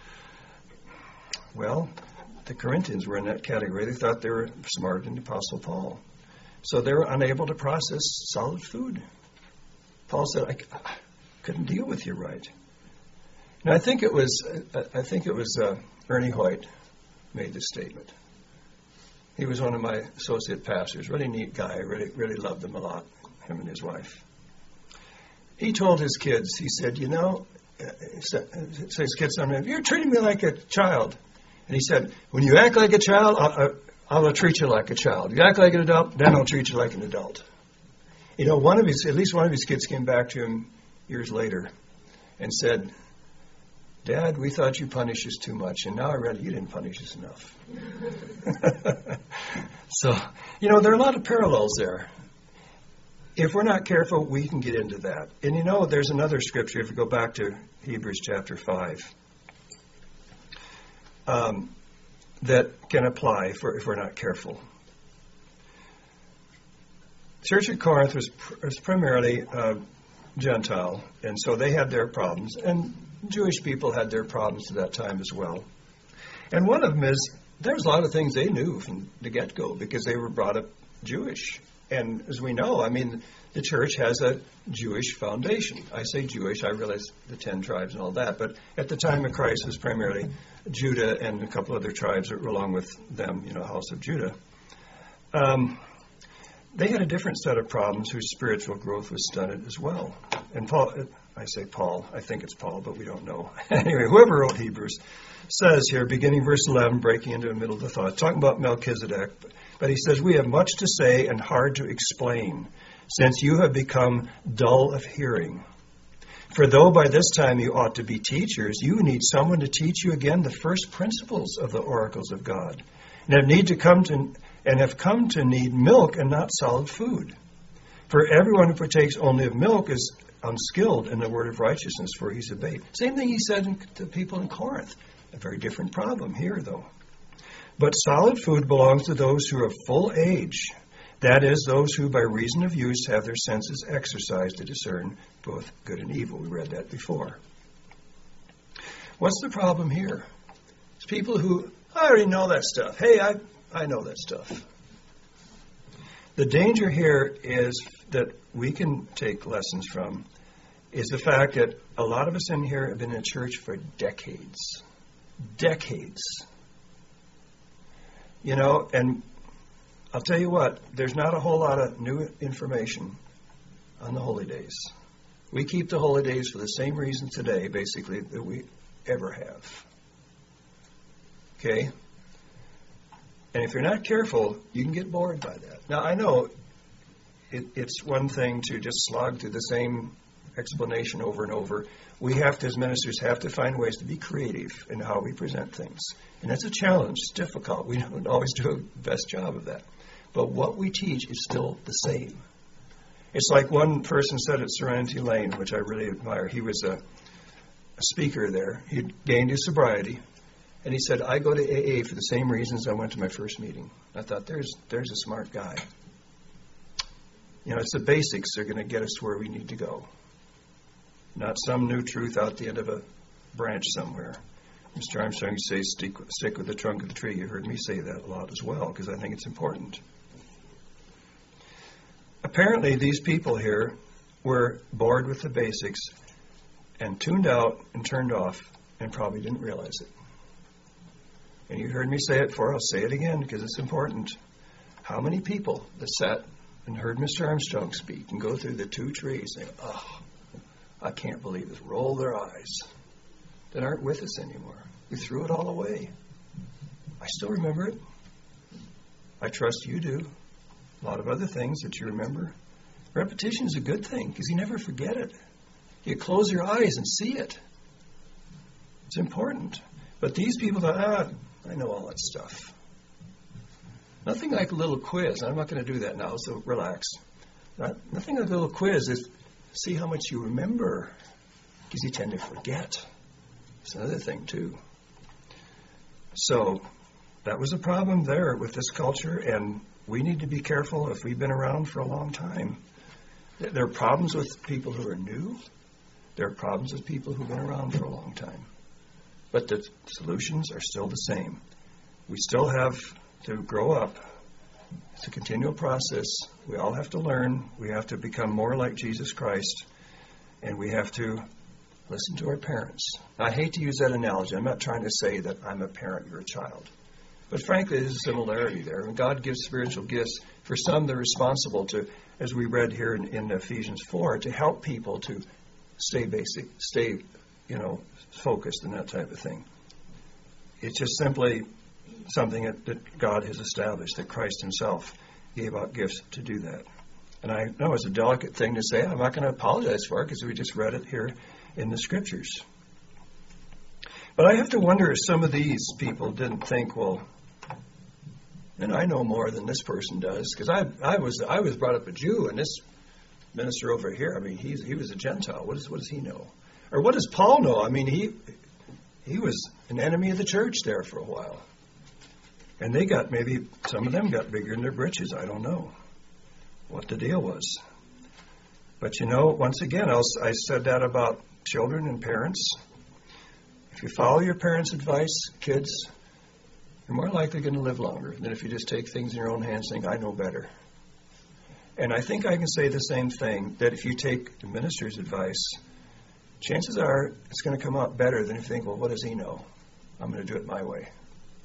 [SPEAKER 1] Well, the Corinthians were in that category. They thought they were smarter than the Apostle Paul. So they were unable to process solid food. Paul said, I, I couldn't deal with you right. Now, I think it was, I think it was uh, Ernie Hoyt made this statement. He was one of my associate pastors, really neat guy. I really, really loved him a lot, him and his wife. He told his kids, he said, you know, he said, so his kids, you're treating me like a child. And he said, when you act like a child, I'll, I'll treat you like a child. You act like an adult, then I'll treat you like an adult. You know, one of his, at least one of his kids came back to him years later and said, Dad, we thought you punished us too much, and now I read you didn't punish us enough. So, you know, there are a lot of parallels there. If we're not careful, we can get into that. And you know, there's another scripture, if we go back to Hebrews chapter five, um, that can apply if we're, if we're not careful. Church at Corinth was, pr- was primarily uh, Gentile, and so they had their problems. And Jewish people had their problems at that time as well. And one of them is, there was a lot of things they knew from the get-go because they were brought up Jewish. And as we know, I mean, the church has a Jewish foundation. I say Jewish, I realize the ten tribes and all that, but at the time of Christ it was primarily Judah and a couple other tribes that were along with them, you know, House of Judah. Um, they had a different set of problems whose spiritual growth was stunted as well. And Paul, I say Paul, I think it's Paul, but we don't know. Anyway, whoever wrote Hebrews says here, beginning verse eleven, breaking into the middle of the thought, talking about Melchizedek, but, but he says, we have much to say and hard to explain, since you have become dull of hearing. For though by this time you ought to be teachers, you need someone to teach you again the first principles of the oracles of God, and have need to come to and have come to need milk and not solid food. For everyone who partakes only of milk is unskilled in the word of righteousness, for he's a babe. Same thing he said in, to people in Corinth. A very different problem here, though. But solid food belongs to those who are of full age. That is, those who by reason of use have their senses exercised to discern both good and evil. We read that before. What's the problem here? It's people who, I already know that stuff. Hey, I, I know that stuff. The danger here is that we can take lessons from is the fact that a lot of us in here have been in church for decades. Decades. You know, and I'll tell you what, there's not a whole lot of new information on the holy days. We keep the holy days for the same reason today, basically, that we ever have. Okay? And if you're not careful, you can get bored by that. Now, I know it, it's one thing to just slog through the same explanation over and over. We have to, as ministers, have to find ways to be creative in how we present things. And that's a challenge. It's difficult. We don't always do a best job of that. But what we teach is still the same. It's like one person said at Serenity Lane, which I really admire. He was a, a speaker there. He'd gained his sobriety. And he said, I go to A A for the same reasons I went to my first meeting. I thought, there's there's a smart guy. You know, it's the basics that are going to get us where we need to go. Not some new truth out the end of a branch somewhere. Mister Armstrong used to say, stick, stick with the trunk of the tree. You heard me say that a lot as well, because I think it's important. Apparently, these people here were bored with the basics and tuned out and turned off and probably didn't realize it. And you heard me say it before, I'll say it again because it's important. How many people that sat and heard Mister Armstrong speak and go through the two trees and, oh, I can't believe this, roll their eyes, that aren't with us anymore. We threw it all away. I still remember it. I trust you do. A lot of other things that you remember. Repetition is a good thing because you never forget it. You close your eyes and see it. It's important. But these people thought, ah, I know all that stuff. Nothing like a little quiz. I'm not going to do that now, so relax. Not, nothing like a little quiz. It's see how much you remember, because you tend to forget. It's another thing, too. So that was a problem there with this culture, and we need to be careful if we've been around for a long time. There are problems with people who are new. There are problems with people who've been around for a long time. But the solutions are still the same. We still have to grow up. It's a continual process. We all have to learn. We have to become more like Jesus Christ. And we have to listen to our parents. I hate to use that analogy. I'm not trying to say that I'm a parent, you're a child. But frankly, there's a similarity there. When God gives spiritual gifts, for some they're responsible to, as we read here in, in Ephesians four, to help people to stay basic, stay, you know, focused and that type of thing. It's just simply something that, that God has established, that Christ himself gave out gifts to do that. And I know it's a delicate thing to say. I'm not going to apologize for it because we just read it here in the Scriptures. But I have to wonder if some of these people didn't think, well, and I know more than this person does, because I I was I was brought up a Jew, and this minister over here, I mean, he's he was a Gentile. What does what does he know? Or what does Paul know? I mean, he he was an enemy of the church there for a while. And they got, maybe some of them got bigger in their britches. I don't know what the deal was. But you know, once again, I'll, I said that about children and parents. If you follow your parents' advice, kids, you're more likely going to live longer than if you just take things in your own hands and think, I know better. And I think I can say the same thing, that if you take the minister's advice, chances are it's going to come out better than if you think, well, what does he know? I'm going to do it my way.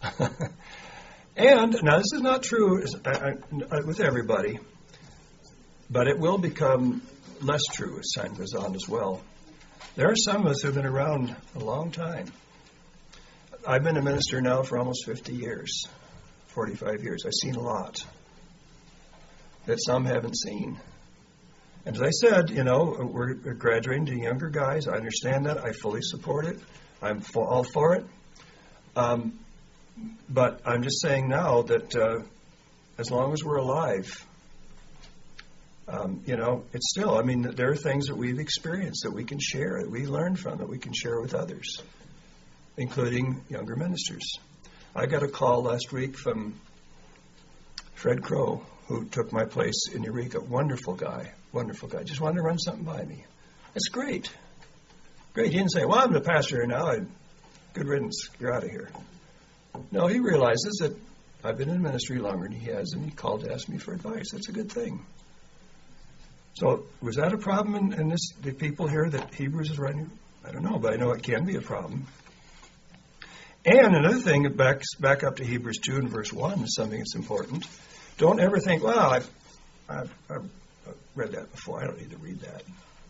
[SPEAKER 1] And, now this is not true with everybody, but it will become less true as time goes on as well. There are some of us who have been around a long time. I've been a minister now for almost fifty years, forty-five years. I've seen a lot that some haven't seen. And as I said, you know, we're graduating to younger guys. I understand that. I fully support it. I'm all for it. Um, but I'm just saying now that uh, as long as we're alive, Um, you know, it's still, I mean, there are things that we've experienced that we can share, that we learned from, that we can share with others, including younger ministers. I got a call last week from Fred Crow, who took my place in Eureka. Wonderful guy, wonderful guy. Just wanted to run something by me. That's great. Great. He didn't say, well, I'm the pastor here now. I, good riddance. You're out of here. No, he realizes that I've been in ministry longer than he has, and he called to ask me for advice. That's a good thing. So was that a problem in, in this, the people here that Hebrews is writing? I don't know, but I know it can be a problem. And another thing, it backs back up to Hebrews two and verse one, is something that's important. Don't ever think, well, I've, I've, I've read that before. I don't need to read that.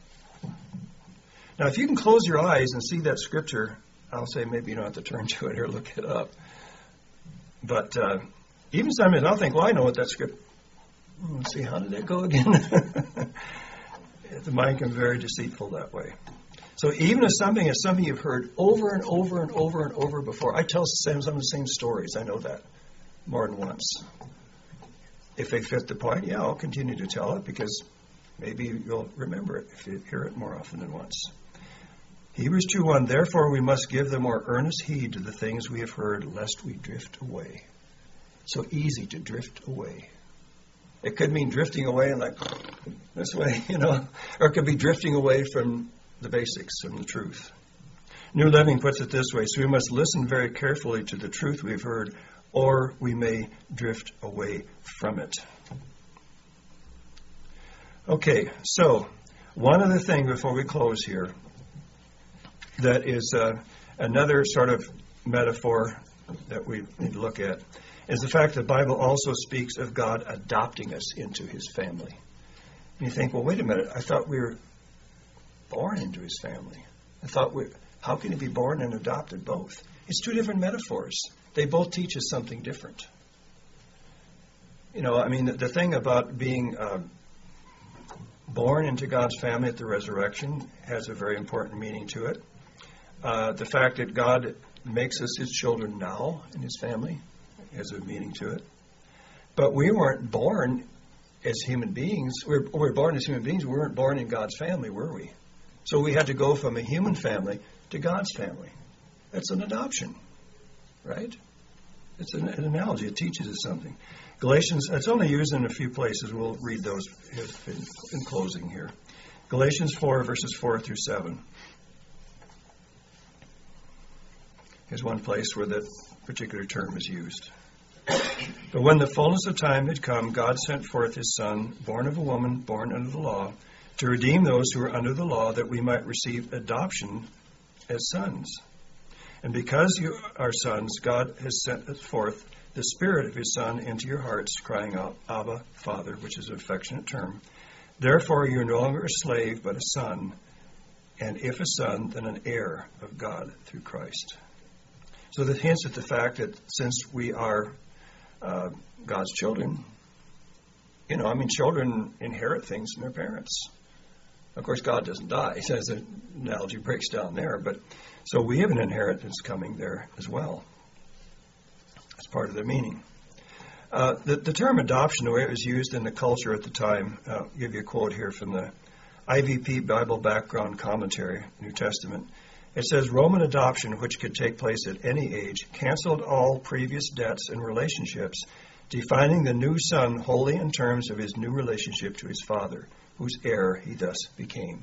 [SPEAKER 1] Now, if you can close your eyes and see that scripture, I'll say maybe you don't have to turn to it or look it up. But uh, even sometimes I'll think, well, I know what that scripture. Let's see, how did that go again? The mind can be very deceitful that way. So even if something is something you've heard over and over and over and over before, I tell some, some of the same stories. I know that more than once. If they fit the point, yeah, I'll continue to tell it because maybe you'll remember it if you hear it more often than once. Hebrews two one, therefore we must give the more earnest heed to the things we have heard, lest we drift away. So easy to drift away. It could mean drifting away and like this way, you know, or it could be drifting away from the basics, from the truth. New Living puts it this way, so we must listen very carefully to the truth we've heard, or we may drift away from it. Okay, so one other thing before we close here that is uh, another sort of metaphor that we need to look at is the fact that the Bible also speaks of God adopting us into his family. And you think, well, wait a minute, I thought we were born into his family. I thought, we, how can he be born and adopted both? It's two different metaphors. They both teach us something different. You know, I mean, the, the thing about being uh, born into God's family at the resurrection has a very important meaning to it. Uh, the fact that God makes us his children now in his family has a meaning to it. But we weren't born as human beings, we were, we were born as human beings. We weren't born in God's family, were we? So we had to go from a human family to God's family. That's an adoption, right? It's an, an analogy. It teaches us something. Galatians, it's only used in a few places. We'll read those in, in closing here. Galatians four, verses four through seven. Here's one place where that particular term is used. But when the fullness of time had come, God sent forth his Son, born of a woman, born under the law, to redeem those who were under the law, that we might receive adoption as sons. And because you are sons, God has sent forth the Spirit of his Son into your hearts, crying out, Abba, Father, which is an affectionate term. Therefore you are no longer a slave, but a son, and if a son, then an heir of God through Christ. So that hints at the fact that since we are uh, God's children, you know, I mean, children inherit things from their parents. Of course, God doesn't die, as the analogy breaks down there. But so we have an inheritance coming there as well. That's part of the meaning. Uh, the, the term adoption, the way it was used in the culture at the time, uh, I'll give you a quote here from the I V P Bible Background Commentary, New Testament. It says, Roman adoption, which could take place at any age, canceled all previous debts and relationships, defining the new son wholly in terms of his new relationship to his father, whose heir he thus became.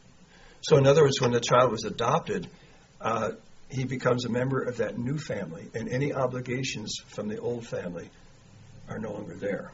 [SPEAKER 1] So in other words, when the child was adopted, uh, he becomes a member of that new family, and any obligations from the old family are no longer there.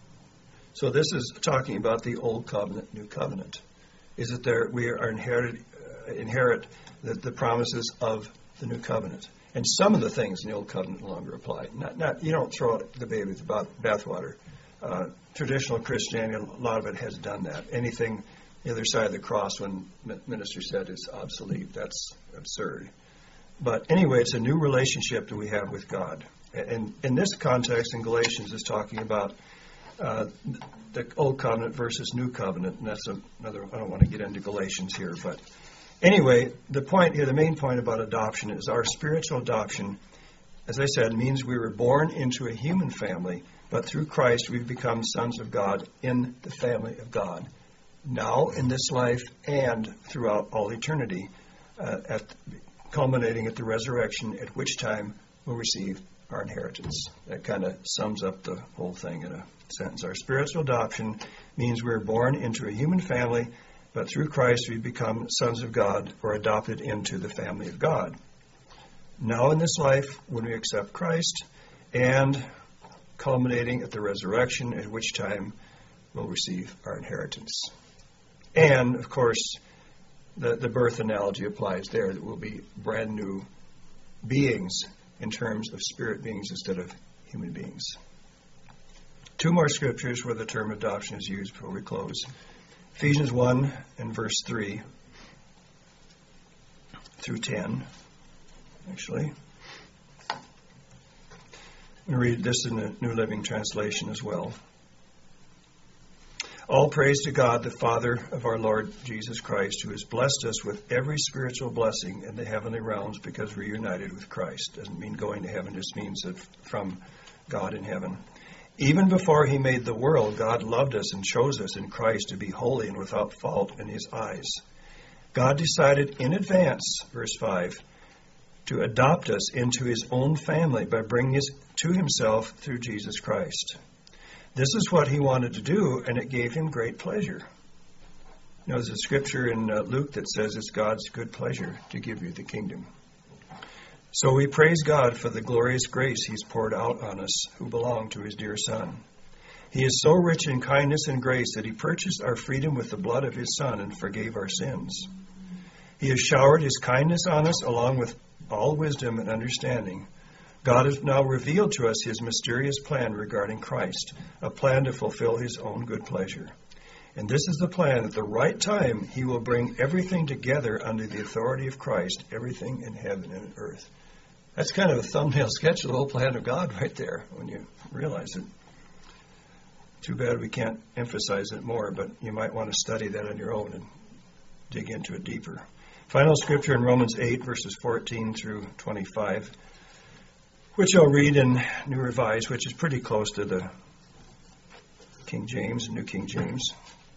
[SPEAKER 1] So this is talking about the old covenant, new covenant. Is that there we are inherited, uh, inherit the, the promises of the new covenant. And some of the things in the old covenant no longer apply. Not, not you don't throw out the baby with the bathwater. Uh, traditional Christianity, a lot of it has done that. Anything the other side of the cross, when minister said, is obsolete. That's absurd. But anyway, it's a new relationship that we have with God. And in this context, in Galatians, is talking about uh, the Old Covenant versus New Covenant. And that's another, I don't want to get into Galatians here. But anyway, the point here, the main point about adoption is our spiritual adoption, as I said, means we were born into a human family, but through Christ we've become sons of God in the family of God. Now, in this life, and throughout all eternity, uh, at culminating at the resurrection, at which time we'll receive our inheritance. That kind of sums up the whole thing in a sentence. Our spiritual adoption means we're born into a human family, but through Christ we become sons of God, or adopted into the family of God. Now in this life, when we accept Christ, and culminating at the resurrection, at which time we'll receive our inheritance. And, of course, the, the birth analogy applies there, that we'll be brand new beings in terms of spirit beings instead of human beings. Two more scriptures where the term adoption is used before we close. Ephesians one and verse three through ten, actually. I'm going to read this in the New Living Translation as well. All praise to God, the Father of our Lord Jesus Christ, who has blessed us with every spiritual blessing in the heavenly realms because we're united with Christ. Doesn't mean going to heaven, just means that from God in heaven. Even before he made the world, God loved us and chose us in Christ to be holy and without fault in his eyes. God decided in advance, verse five, to adopt us into his own family by bringing us to himself through Jesus Christ. This is what he wanted to do, and it gave him great pleasure. You know, there's a scripture in uh, Luke that says it's God's good pleasure to give you the kingdom. So we praise God for the glorious grace he's poured out on us who belong to his dear Son. He is so rich in kindness and grace that he purchased our freedom with the blood of his Son and forgave our sins. He has showered his kindness on us along with all wisdom and understanding. God has now revealed to us his mysterious plan regarding Christ, a plan to fulfill his own good pleasure. And this is the plan. At the right time, he will bring everything together under the authority of Christ, everything in heaven and earth. That's kind of a thumbnail sketch of the whole plan of God right there when you realize it. Too bad we can't emphasize it more, but you might want to study that on your own and dig into it deeper. Final scripture in Romans eight, verses fourteen through twenty-five, which I'll read in New Revised, which is pretty close to the King James, New King James.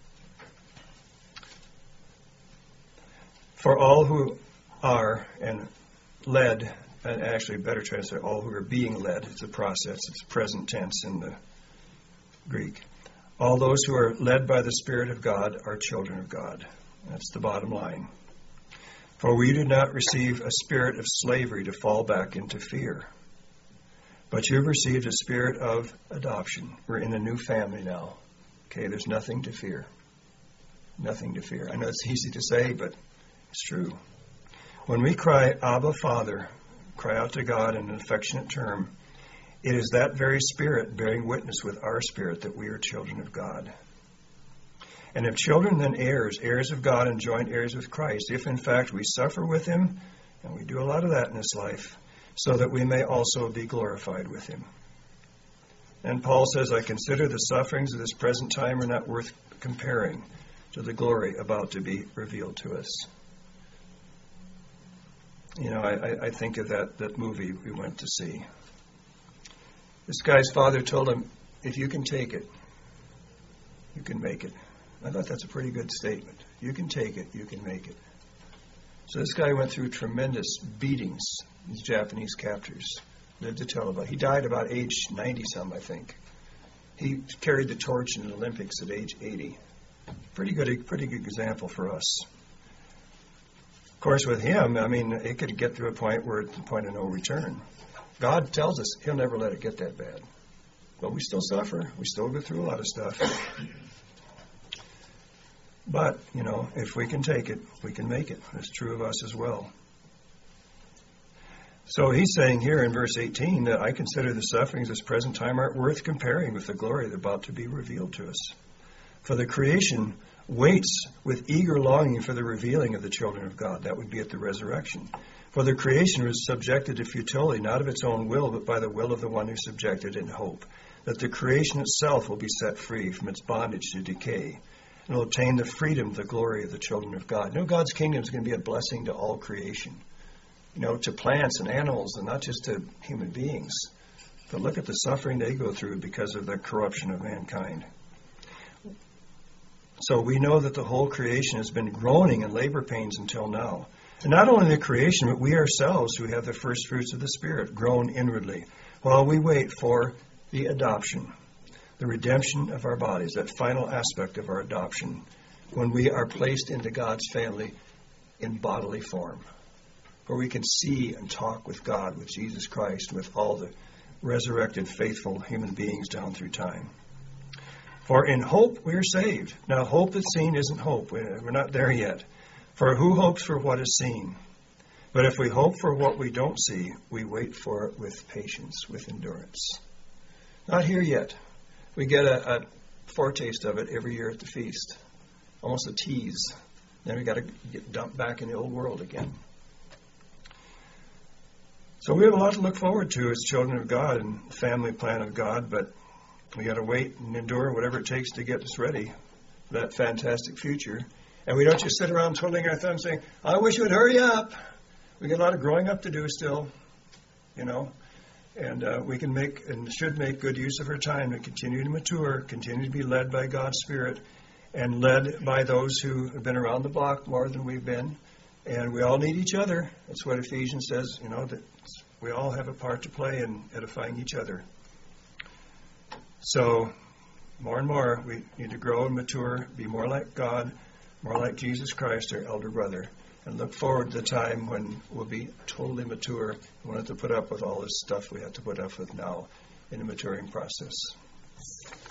[SPEAKER 1] For all who are and led, and actually better translate, all who are being led. It's a process. It's present tense in the Greek. All those who are led by the Spirit of God are children of God. That's the bottom line. For we did not receive a spirit of slavery to fall back into fear, but you've received a spirit of adoption. We're in a new family now. Okay, there's nothing to fear. Nothing to fear. I know it's easy to say, but it's true. When we cry, Abba, Father, cry out to God in an affectionate term, it is that very Spirit bearing witness with our spirit that we are children of God. And if children, then heirs, heirs of God and joint heirs with Christ, if in fact we suffer with him, and we do a lot of that in this life, so that we may also be glorified with him. And Paul says, I consider the sufferings of this present time are not worth comparing to the glory about to be revealed to us. You know, I, I think of that, that movie we went to see. This guy's father told him, if you can take it, you can make it. I thought that's a pretty good statement. You can take it, you can make it. So this guy went through tremendous beatings, these Japanese captors. Lived to tell about. He died about age ninety-some, I think. He carried the torch in the Olympics at age eighty. Pretty good, pretty good example for us. Of course, with him, I mean, it could get to a point where it's the point of no return. God tells us he'll never let it get that bad. But we still suffer. We still go through a lot of stuff. But, you know, if we can take it, we can make it. That's true of us as well. So he's saying here in verse eighteen that I consider the sufferings of this present time aren't worth comparing with the glory that's about to be revealed to us. For the creation waits with eager longing for the revealing of the children of God. That would be at the resurrection. For the creation was subjected to futility, not of its own will, but by the will of the one who subjected it in hope, that the creation itself will be set free from its bondage to decay, and will obtain the freedom, the glory of the children of God. You know, God's kingdom is going to be a blessing to all creation. You know, to plants and animals, and not just to human beings. But look at the suffering they go through because of the corruption of mankind. So we know that the whole creation has been groaning in labor pains until now. And not only the creation, but we ourselves who have the first fruits of the Spirit groan inwardly while we wait for the adoption, the redemption of our bodies, that final aspect of our adoption, when we are placed into God's family in bodily form, where we can see and talk with God, with Jesus Christ, with all the resurrected, faithful human beings down through time. For in hope we are saved. Now, hope that's seen isn't hope. We're not there yet. For who hopes for what is seen? But if we hope for what we don't see, we wait for it with patience, with endurance. Not here yet. We get a, a foretaste of it every year at the feast. Almost a tease. Then we got to get dumped back in the old world again. So we have a lot to look forward to as children of God and the family plan of God, but we got to wait and endure whatever it takes to get us ready for that fantastic future. And we don't just sit around twiddling our thumbs saying, I wish you would hurry up. We got a lot of growing up to do still, you know. And uh, we can make and should make good use of our time to continue to mature, continue to be led by God's Spirit, and led by those who have been around the block more than we've been. And we all need each other. That's what Ephesians says, you know, that we all have a part to play in edifying each other. So, more and more, we need to grow and mature, be more like God, more like Jesus Christ, our elder brother, and look forward to the time when we'll be totally mature. We won't have to put up with all this stuff we have to put up with now in the maturing process.